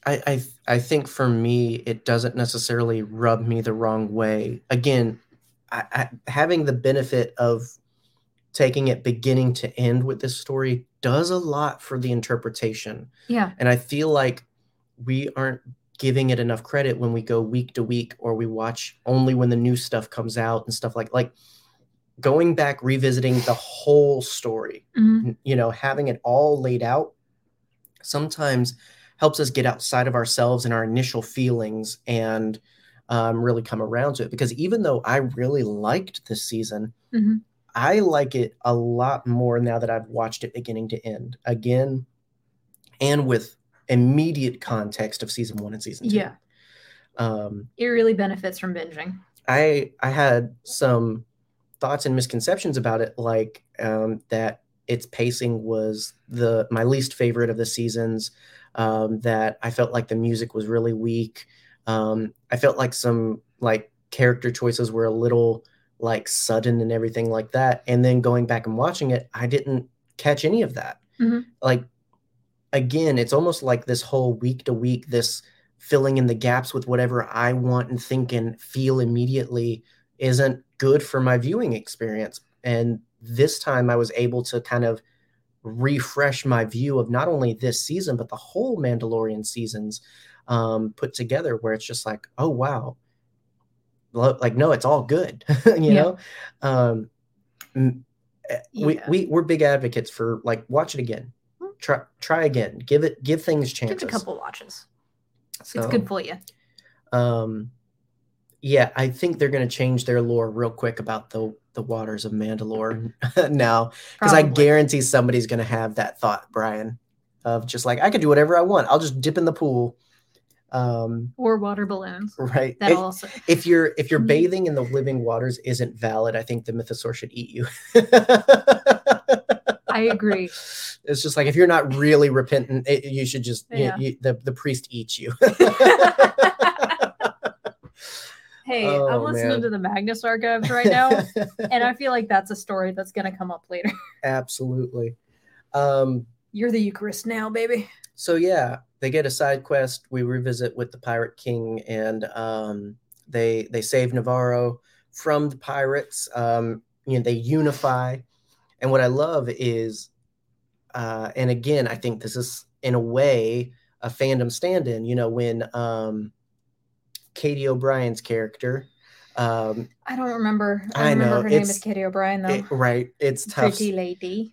I think for me, it doesn't necessarily rub me the wrong way. Again, having the benefit of taking it beginning to end with this story does a lot for the interpretation. Yeah. And I feel like we aren't giving it enough credit when we go week to week, or we watch only when the new stuff comes out and stuff like going back, revisiting the whole story, having it all laid out sometimes helps us get outside of ourselves and our initial feelings and really come around to it. Because even though I really liked this season, I like it a lot more now that I've watched it beginning to end again, and with immediate context of season 1 and season 2. Yeah. It really benefits from binging. I had some thoughts and misconceptions about it, like that its pacing was my least favorite of the seasons, that I felt like the music was really weak. I felt like some character choices were a little sudden and everything like that. And then going back and watching it, I didn't catch any of that. Again, it's almost like this whole week to week, this filling in the gaps with whatever I want and think and feel immediately isn't good for my viewing experience. And this time I was able to kind of refresh my view of not only this season, but the whole Mandalorian seasons put together, where it's just like, oh, wow. No, it's all good. know? We're big advocates for watch it again. Try again. Give things chances. Give it a couple watches. So, it's good for you. Yeah, I think they're going to change their lore real quick about the waters of Mandalore now, because I guarantee somebody's going to have that thought, Brian, of just I could do whatever I want. I'll just dip in the pool. Or water balloons. Right. Also. If you're bathing in the living waters isn't valid, I think the mythosaur should eat you. I agree. It's just if you're not really repentant, you should just the priest eats you. Hey, I'm listening to the Magnus Archives right now, and I feel like that's a story that's going to come up later. Absolutely. You're the Eucharist now, baby. So yeah, they get a side quest. We revisit with the Pirate King, and they save Navarro from the pirates. They unify. And what I love is, and again, I think this is in a way a fandom stand-in. When Katie O'Brien's character. I don't remember. I remember her name is Katie O'Brien, though. Right. It's tough. Pretty lady.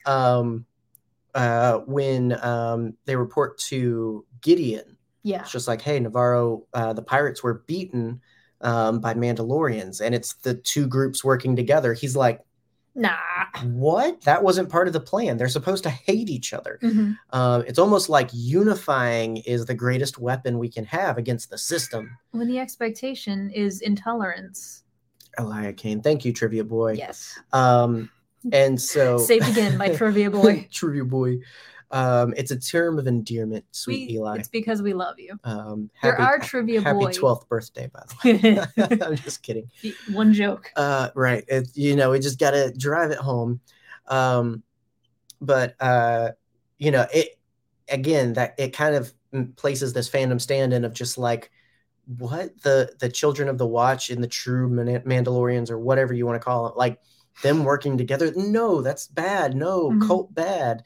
When they report to Gideon, it's just hey, Navarro, the pirates were beaten by Mandalorians, and it's the two groups working together. He's like, nah. What? That wasn't part of the plan. They're supposed to hate each other. It's almost like unifying is the greatest weapon we can have against the system. When the expectation is intolerance. Elia Kane. Thank you, Trivia Boy. Yes. And so saved again by Trivia Boy. Trivia Boy. It's a term of endearment, sweet Eli. It's because we love you. You're our Trivia Boy. Happy 12th birthday, by the way. I'm just kidding. One joke. Right. We just got to drive it home. But it again, that it kind of places this fandom stand-in of just what the Children of the Watch and the true Mandalorians, or whatever you want to call it, them working together. No, that's bad. No, cult bad.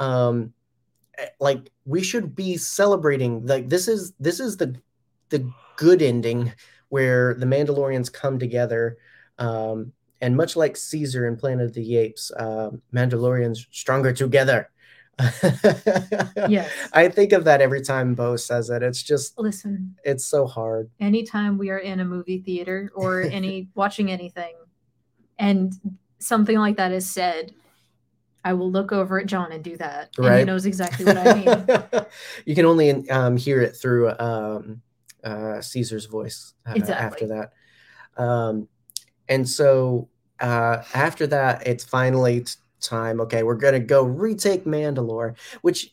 We should be celebrating. This is the good ending where the Mandalorians come together. And much like Caesar in Planet of the Apes, Mandalorians stronger together. Yes. I think of that every time Bo says it. It's just, listen, it's so hard. Anytime we are in a movie theater or watching anything, and something like that is said, I will look over at John and do that. And he knows exactly what I mean. You can only hear it through Caesar's voice after that. And so after that, it's finally time. Okay, we're going to go retake Mandalore, which...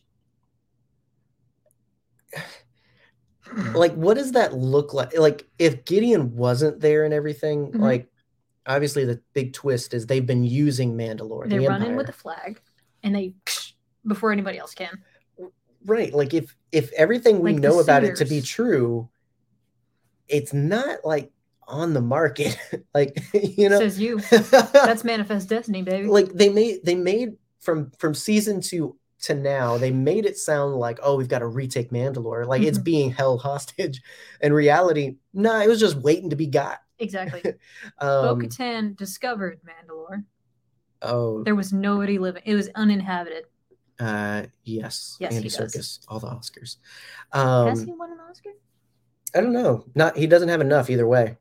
what does that look like? If Gideon wasn't there and everything, obviously the big twist is they've been using Mandalore. They run in with a flag, and they before anybody else can. Right. Like if everything we Like know the about it to be suitors. true, it's not like on the market. Like, you know, Says you. That's manifest destiny, baby. like they made from season 2 to now, they made it sound like, oh, we've got to retake Mandalore, like it's being held hostage. In reality, no, it was just waiting to be got. Exactly. Bo-Katan discovered Mandalore. Oh, there was nobody living. It was uninhabited. Yes, Yes, Andy Serkis, all the Oscars. Has he won an Oscar? I don't know. Not, he doesn't have enough either way.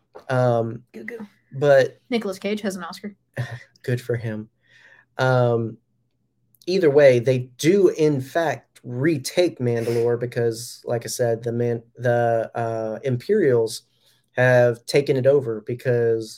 But Nicolas Cage has an Oscar. Good for him. Either way, they do in fact retake Mandalore because, like I said, the Imperials have taken it over because,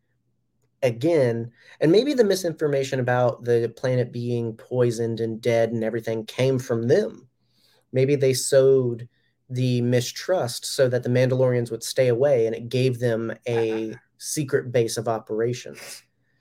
again, and maybe the misinformation about the planet being poisoned and dead and everything came from them. Maybe they sowed the mistrust so that the Mandalorians would stay away, and it gave them a secret base of operations,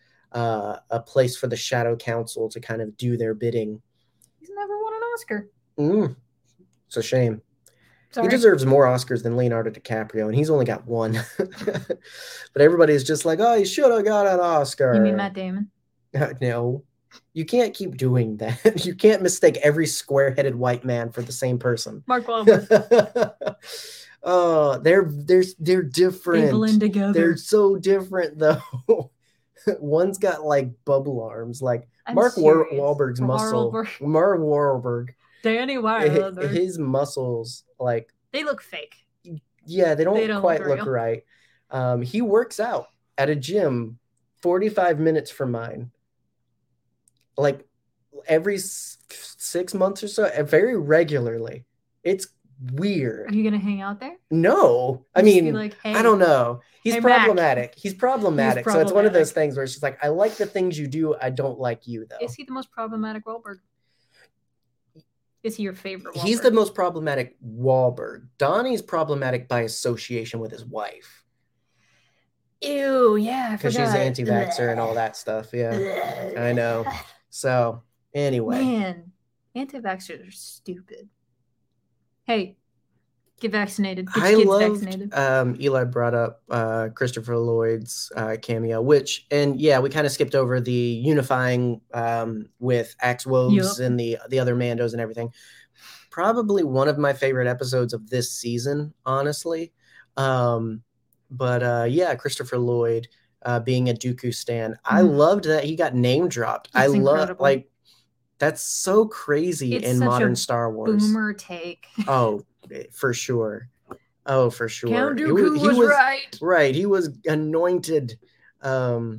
a place for the Shadow Council to kind of do their bidding. He's never won an Oscar. It's a shame. Sorry. He deserves more Oscars than Leonardo DiCaprio, and he's only got one. But everybody's just like, oh, he should have got an Oscar. You mean Matt Damon? No. You can't keep doing that. You can't mistake every square-headed white man for the same person. Mark Wahlberg. Oh, they're different. They blend together. They're so different, though. One's got like bubble arms, like Mark Wahlberg's muscle. Mark Wahlberg. Danny Wahlberg. His muscles, like, they look fake. Yeah, they don't quite look right. He works out at a gym 45 minutes from mine, like every 6 months or so, very regularly. It's weird. Are you gonna hang out there? No, I mean, like, hey, I don't know. He's problematic. Mac. He's problematic. So it's one of those things where it's just like, I like the things you do. I don't like you, though. Is he the most problematic Wahlberg? Is he your favorite Wahlberg? He's the most problematic Wahlberg. Donnie's problematic by association with his wife. Ew, yeah, because she's anti-vaxxer and all that stuff. Yeah, I know. So anyway, man, anti-vaxxers are stupid. Hey, get vaccinated. Get your kids vaccinated. Eli brought up Christopher Lloyd's cameo, which, and yeah, we kind of skipped over the unifying with Axe Woves and the other Mandos and everything. Probably one of my favorite episodes of this season, honestly. But yeah, Christopher Lloyd being a Dooku stan. I loved that he got name dropped. It's incredible. Like, that's so crazy in modern Star Wars. Boomer take. Oh, for sure. Oh, for sure. Count Dooku was right. Right. He was anointed. But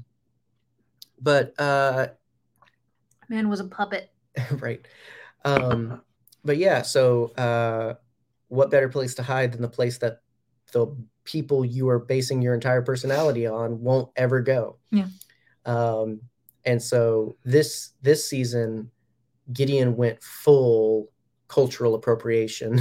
man was a puppet. Right. But yeah, so what better place to hide than the place that the people you are basing your entire personality on won't ever go. Yeah. And so this season, Gideon went full cultural appropriation.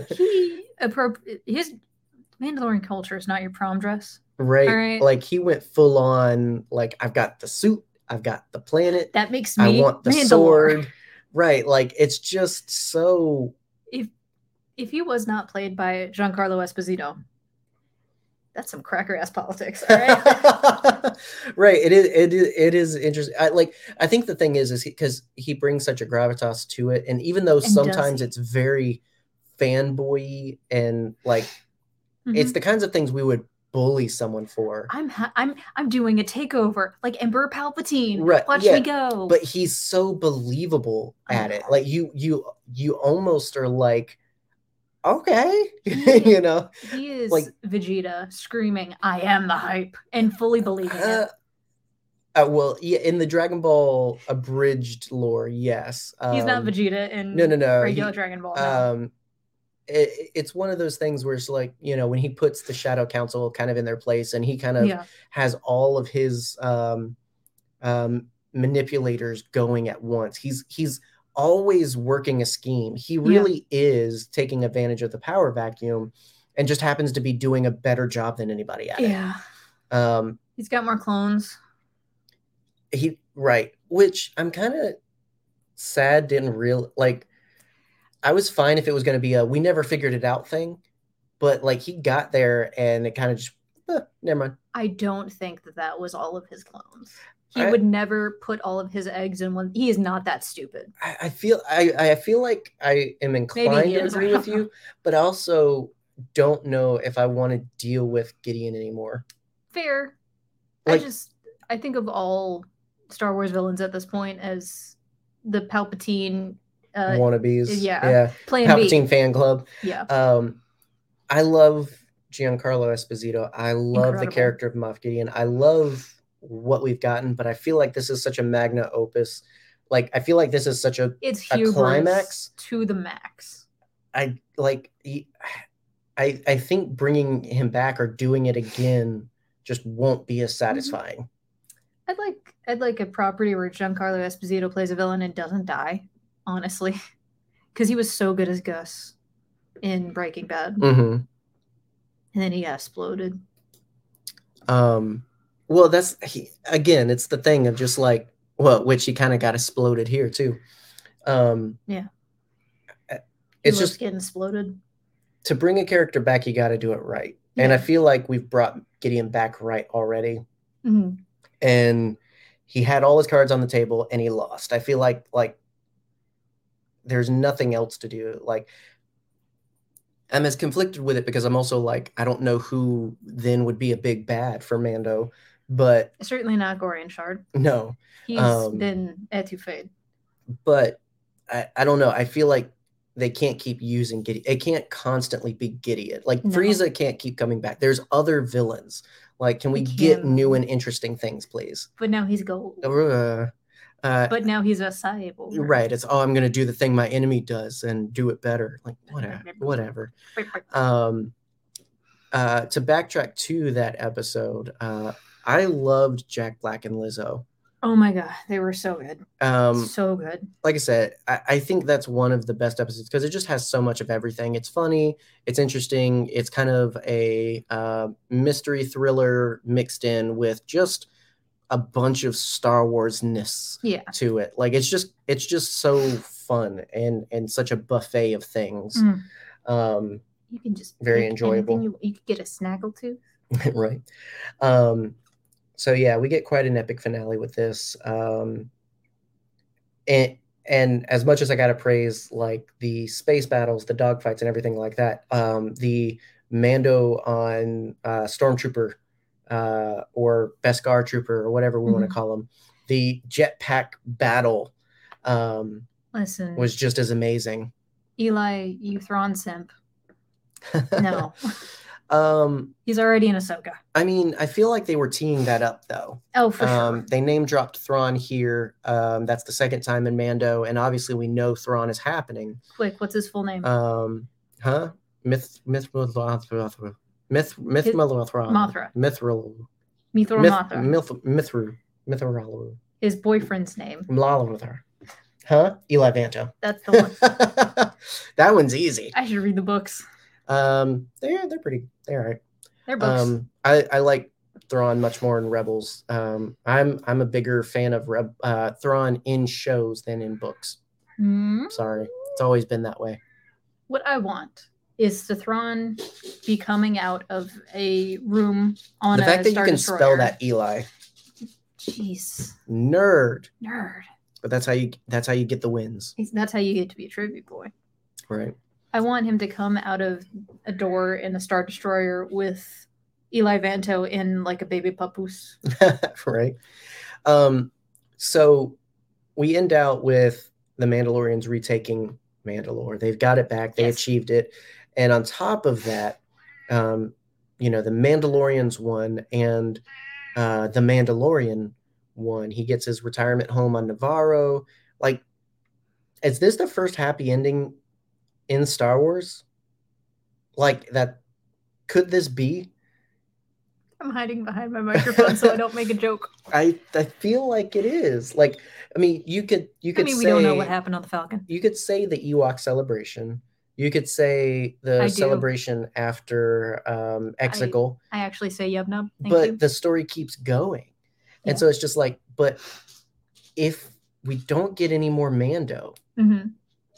His Mandalorian culture is not your prom dress. Right. Like, he went full on, like, I've got the suit, I've got the planet. That makes me I want the Mandalore. Sword. Right. Like, it's just so. If he was not played by Giancarlo Esposito, that's some cracker ass politics. All right. Right. It is interesting. I think the thing is because he brings such a gravitas to it, and even though sometimes it's very fanboy and like, it's the kinds of things we would bully someone for. I'm doing a takeover like Emperor Palpatine. Right. Watch me go. But he's so believable at it. Like, you almost are like, okay. You know, he is like Vegeta screaming, I am the hype, and fully believing it. Well, yeah, in the Dragon Ball abridged lore, yes. He's not Vegeta in regular Dragon Ball. No. It's one of those things where it's like, you know, when he puts the Shadow Council kind of in their place, and he kind of has all of his manipulators going at once. He's always working a scheme. He really is taking advantage of the power vacuum, and just happens to be doing a better job than anybody at it. Yeah. He's got more clones. Which I'm kind of sad didn't like. I was fine if it was going to be a we never figured it out thing, but like he got there and it kind of just never mind. I don't think that was all of his clones. He would never put all of his eggs in one. He is not that stupid. I feel like I am inclined to agree with you, but I also don't know if I want to deal with Gideon anymore. Fair. Like, I think of all Star Wars villains at this point as the Palpatine wannabes. Yeah. Plan Palpatine B. Fan club. Yeah. I love Giancarlo Esposito. I love the character of Moff Gideon. I love what we've gotten, but I feel like this is such a magna opus. Like I feel like this is such a climax to the max. I think bringing him back or doing it again just won't be as satisfying. I'd like a property where Giancarlo Esposito plays a villain and doesn't die, honestly, because he was so good as Gus in Breaking Bad, and then he got exploded. Well, it's the thing of just like, which he kind of got exploded here too. Yeah. It's just getting exploded. To bring a character back, you got to do it right. Yeah. And I feel like we've brought Gideon back right already. And he had all his cards on the table and he lost. I feel like there's nothing else to do. Like, I'm as conflicted with it because I'm also like, I don't know who then would be a big bad for Mando. But certainly not Gorian Shard. No. He's been etouffee. But I don't know. I feel like they can't keep using Gideon. It can't constantly be Gideon. Like Frieza can't keep coming back. There's other villains. Like, can we get new and interesting things, please? But now he's gold. But now he's a cyborg. Right. It's I'm gonna do the thing my enemy does and do it better. Like whatever. To backtrack to that episode, I loved Jack Black and Lizzo. Oh my God, they were so good. So good. Like I said, I think that's one of the best episodes because it just has so much of everything. It's funny, it's interesting, it's kind of a mystery thriller mixed in with just a bunch of Star Wars-ness to it. Like it's just so fun and such a buffet of things. You can just very enjoyable. You could get a Snaggletooth. Right. So yeah, we get quite an epic finale with this. And as much as I gotta praise like the space battles, the dogfights, and everything like that, the Mando on Stormtrooper or Beskar Trooper or whatever we want to call them, the jetpack battle was just as amazing. Eli, you Thrawn simp. No. He's already in Ahsoka. I mean, I feel like they were teeing that up, though. Oh, for sure. They name dropped Thrawn here. That's the second time in Mando, and obviously we know Thrawn is happening. Quick, what's his full name? Mothra. Mithralu. His boyfriend's name. Huh? Eli Vanto. That's the one. That one's easy. I should read the books. They're pretty. They're all right. They're books. I like Thrawn much more in Rebels. I'm a bigger fan of Thrawn in shows than in books. Sorry, it's always been that way. What I want is the Thrawn be coming out of a room on a Star Destroyer. The fact that you can spell that, Eli. Jeez. Nerd. But that's how you get the wins. That's how you get to be a tribute boy. Right. I want him to come out of a door in a Star Destroyer with Eli Vanto in like a baby papoose. Right. So we end out with the Mandalorians retaking Mandalore. They've got it back. They achieved it. And on top of that, the Mandalorians won and the Mandalorian won. He gets his retirement home on Navarro. Like, is this the first happy ending in Star Wars? Like that, could this be? I'm hiding behind my microphone so I don't make a joke. I feel like it is. Like, I mean, you could say, we don't know what happened on the Falcon. You could say the Ewok celebration. You could say the celebration after Exegol. I actually say Yub Nub. But the story keeps going. And so it's just like, but if we don't get any more Mando,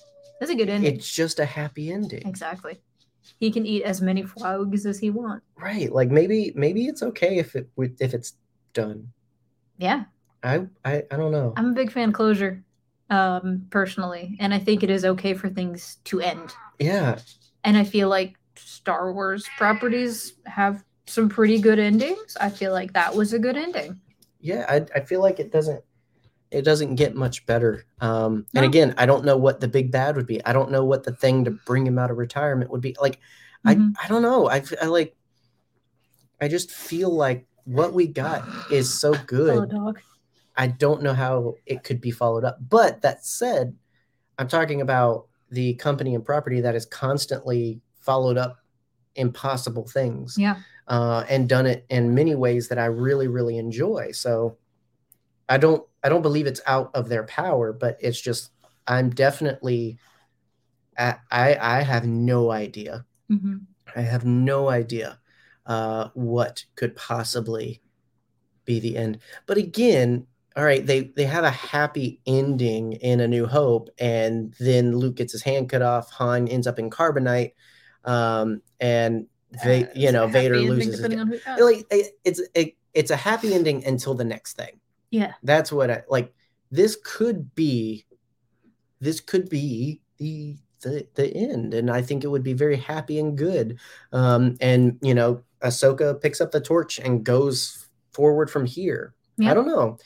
That's a good ending. It's just a happy ending. Exactly. He can eat as many frogs as he wants. Right. Like maybe it's okay if it's done. Yeah. I don't know. I'm a big fan of closure, personally, and I think it is okay for things to end. Yeah. And I feel like Star Wars properties have some pretty good endings. I feel like that was a good ending. Yeah, I feel like it doesn't get much better. And again, I don't know what the big bad would be. I don't know what the thing to bring him out of retirement would be. Like, I don't know. I just feel like what we got is so good. Hello, dog. I don't know how it could be followed up. But that said, I'm talking about the company and property that has constantly followed up impossible things. Yeah. And done it in many ways that I really, really enjoy. So I don't believe it's out of their power, but it's just, I'm definitely, I have no idea. Mm-hmm. I have no idea what could possibly be the end. But again, all right, they have a happy ending in A New Hope, and then Luke gets his hand cut off. Han ends up in carbonite, and Vader loses his hand. Like it's a happy ending until the next thing. Yeah, that's what I like. This could be the end, and I think it would be very happy and good. And Ahsoka picks up the torch and goes forward from here. Yeah. I don't know.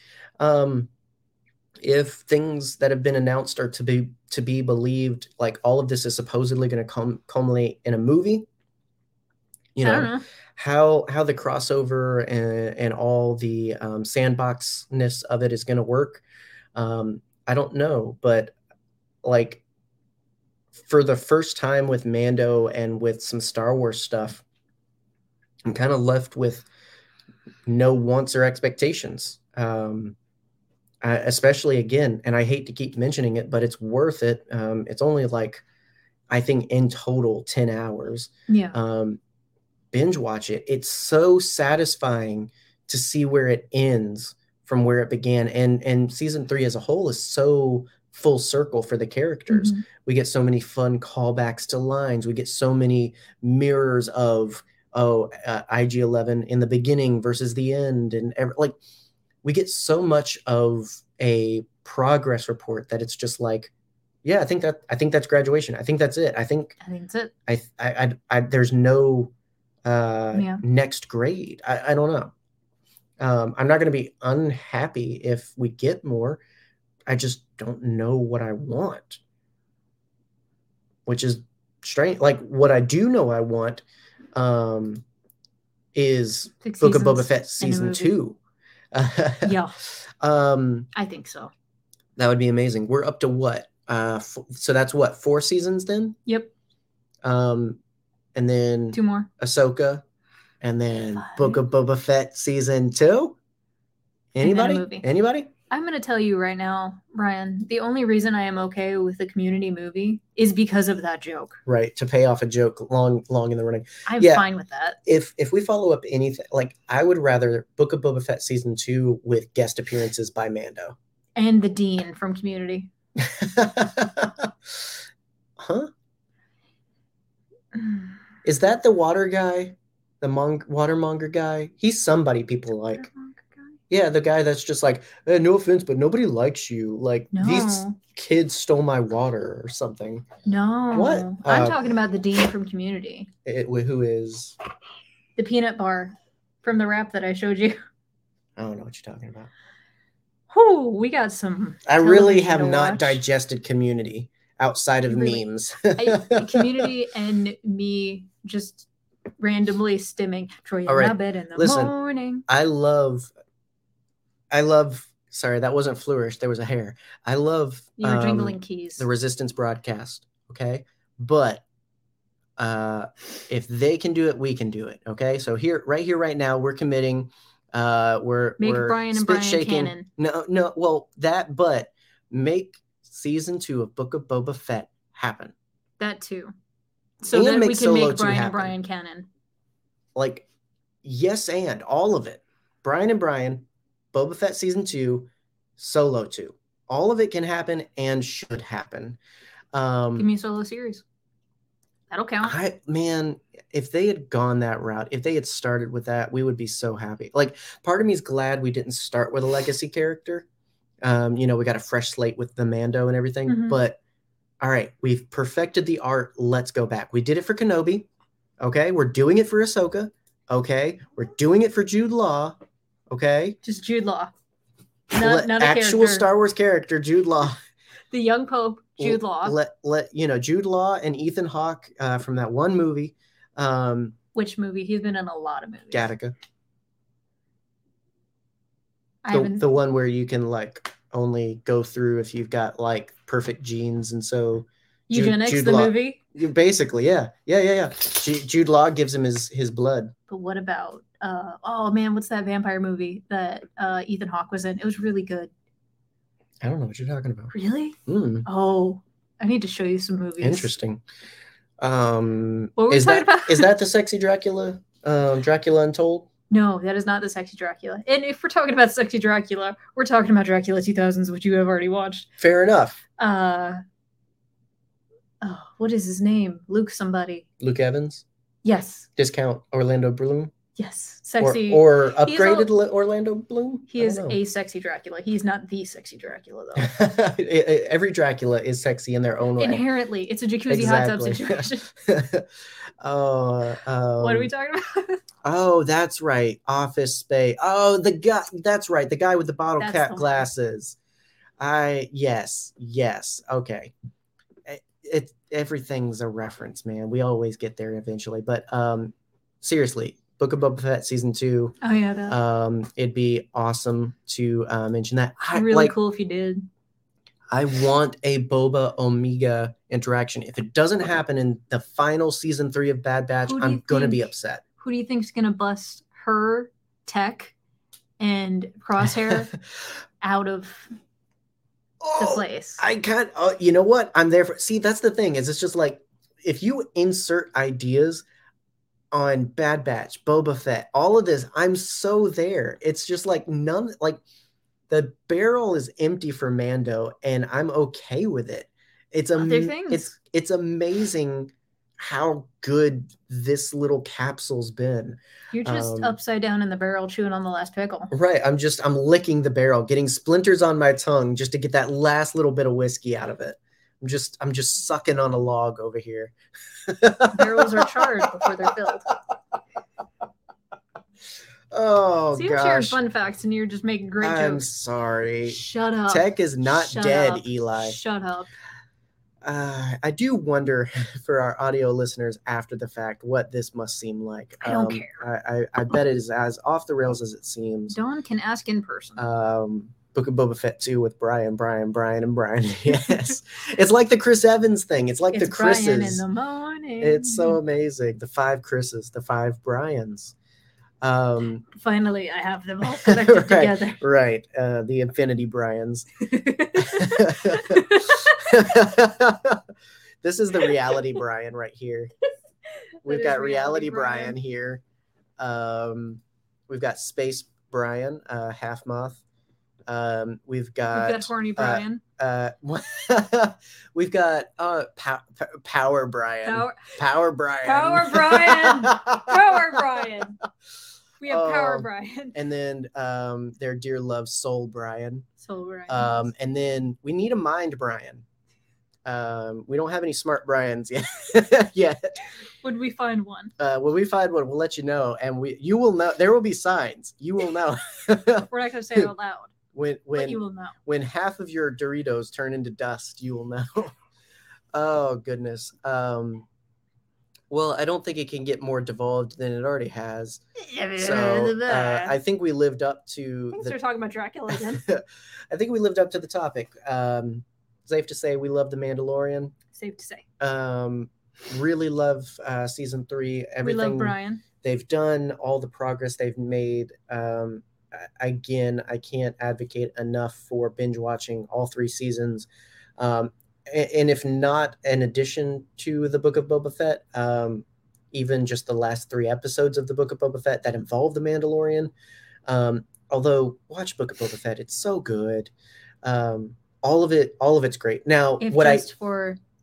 If things that have been announced are to be believed, like all of this is supposedly going to culminate in a movie. I don't know how the crossover and all the sandboxness of it is going to work. I don't know, but like for the first time with Mando and with some Star Wars stuff, I'm kind of left with no wants or expectations. Especially again, and I hate to keep mentioning it, but it's worth it. It's only like, I think in total 10 hours. Yeah. Binge watch it. It's so satisfying to see where it ends from where it began. And season 3 as a whole is so full circle for the characters. Mm-hmm. We get so many fun callbacks to lines. We get so many mirrors of IG-11 in the beginning versus the end, and we get so much of a progress report that it's just like, yeah, I think that's graduation. I think that's it. I think that's it. I there's no next grade. I don't know. I'm not going to be unhappy if we get more. I just don't know what I want, which is strange. Like what I do know I want is Book of Boba Fett season 2. Yeah. I think so. That would be amazing. We're up to what? So that's what, 4 seasons then? Yep. And then 2 more. Ahsoka, and then 5. Book of Boba Fett season 2. Anybody? I'm going to tell you right now, Brian, the only reason I am okay with the Community movie is because of that joke. Right, to pay off a joke long in the running. I'm fine with that. If we follow up anything, like I would rather Book of Boba Fett season 2 with guest appearances by Mando. And the Dean from Community. Huh? Is that the water guy? The watermonger guy? He's somebody people like. Yeah, the guy that's just like, no offense, but nobody likes you. Like, these kids stole my water or something. No. What? I'm talking about the Dean from Community. Who is? The peanut bar from the rap that I showed you. I don't know what you're talking about. Whew, we got some. I really have not digested Community outside of memes. Community and me just randomly stimming Troy in my bed in the morning. I love, sorry, that wasn't flourish. There was a hair. I love you were jingling keys. The Resistance broadcast. Okay. But if they can do it, we can do it. Okay. So right now, we're committing. We're Brian and Brian shaking. canon. No. Well, but make season 2 of Book of Boba Fett happen. That too. So that we can make Brian and Brian canon. Like, yes, and all of it. Brian and Brian, Boba Fett season 2, Solo 2. All of it can happen and should happen. Give me a solo series. That'll count. If they had gone that route, if they had started with that, we would be so happy. Like, part of me is glad we didn't start with a legacy character. We got a fresh slate with the Mando and everything. Mm-hmm. But all right, we've perfected the art. Let's go back. We did it for Kenobi. Okay, we're doing it for Ahsoka. Okay, we're doing it for Jude Law. Okay, just Jude Law, not actual character. Star Wars character Jude Law. The young Pope, Jude Law. Let Jude Law and Ethan Hawke from that one movie. Which movie? He's been in a lot of movies. Gattaca. The one where you can like only go through if you've got like perfect genes, and so Eugenics, Jude the Law, movie. Basically, yeah. Jude Law gives him his blood. But what about? What's that vampire movie that Ethan Hawke was in? It was really good. I don't know what you're talking about. Really? Mm. Oh, I need to show you some movies. Interesting. What were we talking about? Is that the sexy Dracula? Dracula Untold? No, that is not the sexy Dracula. And if we're talking about sexy Dracula, we're talking about Dracula 2000s, which you have already watched. Fair enough. What is his name? Luke somebody. Luke Evans? Yes. Discount Orlando Bloom? Yes, sexy. Or upgraded Orlando Bloom? He is a sexy Dracula. He's not the sexy Dracula, though. Every Dracula is sexy in their own way. Inherently. It's a jacuzzi hot tub situation. What are we talking about? Oh, that's right. Office Space. Oh, the guy. That's right. The guy with the bottle cap glasses. Yes. Okay. Everything's a reference, man. We always get there eventually. But seriously, Book of Boba Fett season 2. Oh yeah. It'd be awesome to mention that. Really cool if you did. I want a Boba Omega interaction. If it doesn't happen in the final season 3 of Bad Batch, I'm gonna be upset. Who do you think's gonna bust her, Tech, and Crosshair out of the place? I can't. You know what? I'm there for. See, that's the thing. It's just like if you insert ideas on Bad Batch, Boba Fett, all of this, I'm so there. It's just like none. Like the barrel is empty for Mando, and I'm okay with it. It's it's amazing how good this little capsule's been. You're just upside down in the barrel chewing on the last pickle. Right. I'm licking the barrel, getting splinters on my tongue just to get that last little bit of whiskey out of it. I'm just sucking on a log over here. Barrels are charred before they're filled. Oh, see, I'm sharing fun facts and you're just making great jokes. I'm sorry. Shut up. Tech is not dead, Eli. Shut up. I do wonder for our audio listeners after the fact what this must seem like. I don't care. I bet it is as off the rails as it seems. Dawn can ask in person. Book of Boba Fett 2 with Brian. Yes. It's like the Chris Evans thing. It's like the Chris's. Brian in the morning. It's so amazing. The 5 Chris's, the 5 Brians. Finally, I have them all connected together. Right. The Infinity Brians. This is the reality Brian right here. We've got reality Brian here. We've got space Brian, half moth. We've got horny Brian. We've got power Brian. Power Brian. Power Brian. Power Brian. We have Power Brian. And then their dear love Soul Brian. Soul Brian. And then we need a mind Brian. We don't have any smart Brians yet. When we find one. When we find one, we'll let you know. And you will know. There will be signs. You will know. We're not going to say it out loud. When you will know. When half of your Doritos turn into dust, you will know. Oh, goodness. Well, I don't think it can get more devolved than it already has. So I think we lived up to... Thanks for talking about Dracula again. I think we lived up to the topic. Safe to say we love The Mandalorian. Safe to say. Really love season 3. Everything we love Brian. They've done, all the progress they've made. Again, I can't advocate enough for binge watching all 3 seasons. And if not in addition to the Book of Boba Fett, even just the last 3 episodes of the Book of Boba Fett that involve the Mandalorian. Although watch Book of Boba Fett, it's so good. All of it's great. Now, if what just for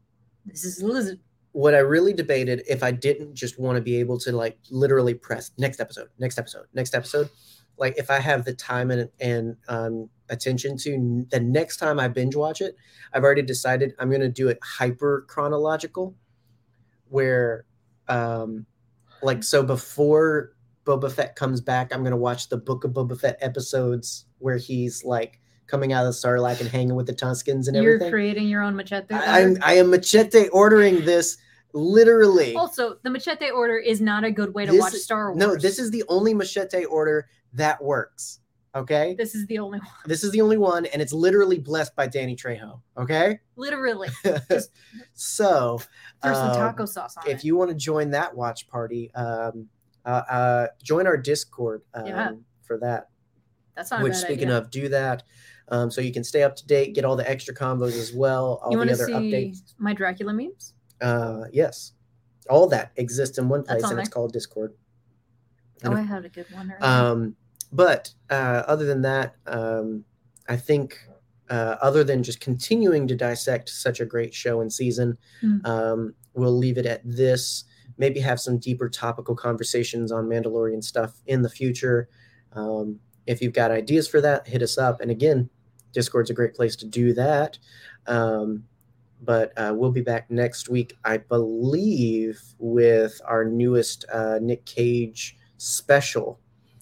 This is Lizard. What I really debated, if I didn't just want to be able to like literally press next episode, like if I have the time and attention to the next time I binge watch it, I've already decided I'm going to do it hyper chronological, where like, so before Boba Fett comes back, I'm going to watch the Book of Boba Fett episodes where he's like coming out of the Sarlacc and hanging with the Tuskens and everything. You're creating your own machete order? I am machete ordering this literally. Also, the machete order is not a good way to watch Star Wars. No, this is the only machete order that works. Okay? This is the only one. This is the only one, and it's literally blessed by Danny Trejo. Okay? Literally. So, throw some taco sauce on it. If you want to join that watch party, join our Discord for that. That's not a bad speaking idea. Of, do that. So you can stay up to date, get all the extra combos as well. All you the other see updates. My Dracula memes? Yes. All that exists in one place, and there. it's called Discord. I had a good one earlier. But other than that, I think other than just continuing to dissect such a great show and season, we'll leave it at this. Maybe have some deeper topical conversations on Mandalorian stuff in the future. If you've got ideas for that, hit us up. And again, Discord's a great place to do that. But we'll be back next week, I believe, with our newest Nick Cage special.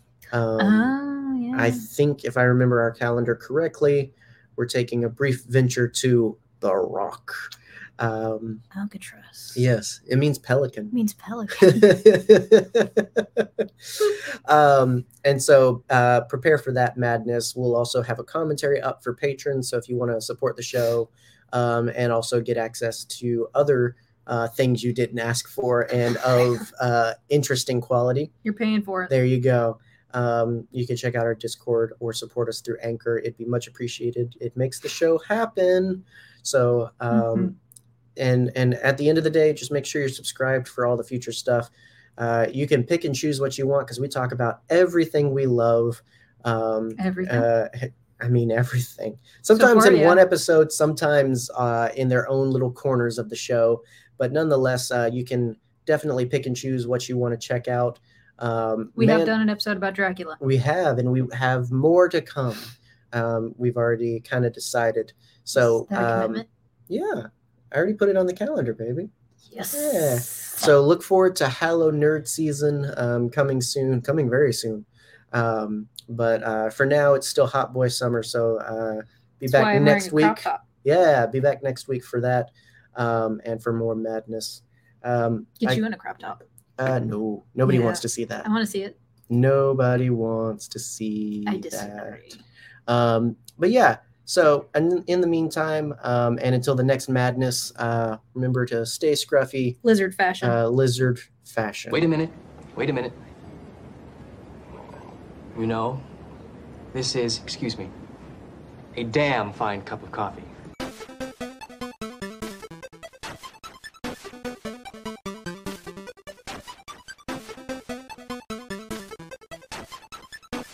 I think, if I remember our calendar correctly, we're taking a brief venture to The Rock. Alcatraz. Yes, it means pelican. It means pelican. And so prepare for that madness. We'll also have a commentary up for patrons. So if you want to support the show and also get access to other things you didn't ask for and of interesting quality, you're paying for it. There you go. You can check out our Discord or support us through Anchor. It'd be much appreciated. It makes the show happen. So, and at the end of the day, just make sure you're subscribed for all the future stuff. You can pick and choose what you want, because we talk about everything we love. Everything. I mean, everything. Sometimes in one episode, sometimes in their own little corners of the show. But nonetheless, you can definitely pick and choose what you want to check out. We have done an episode about Dracula. We have, and we have more to come. We've already kind of decided. So, yeah, I already put it on the calendar, baby. Yes. Yeah. So look forward to Halo Nerd season coming very soon. But for now, it's still Hot Boy Summer. So be back next week. Yeah, be back next week for that and for more madness. Get you in a crop top. No, nobody wants to see that. I want to see it. Nobody wants to see I disagree. That. But yeah, so in the meantime, and until the next madness, remember to stay scruffy. Lizard fashion. Wait a minute. You know, this is, excuse me, a damn fine cup of coffee.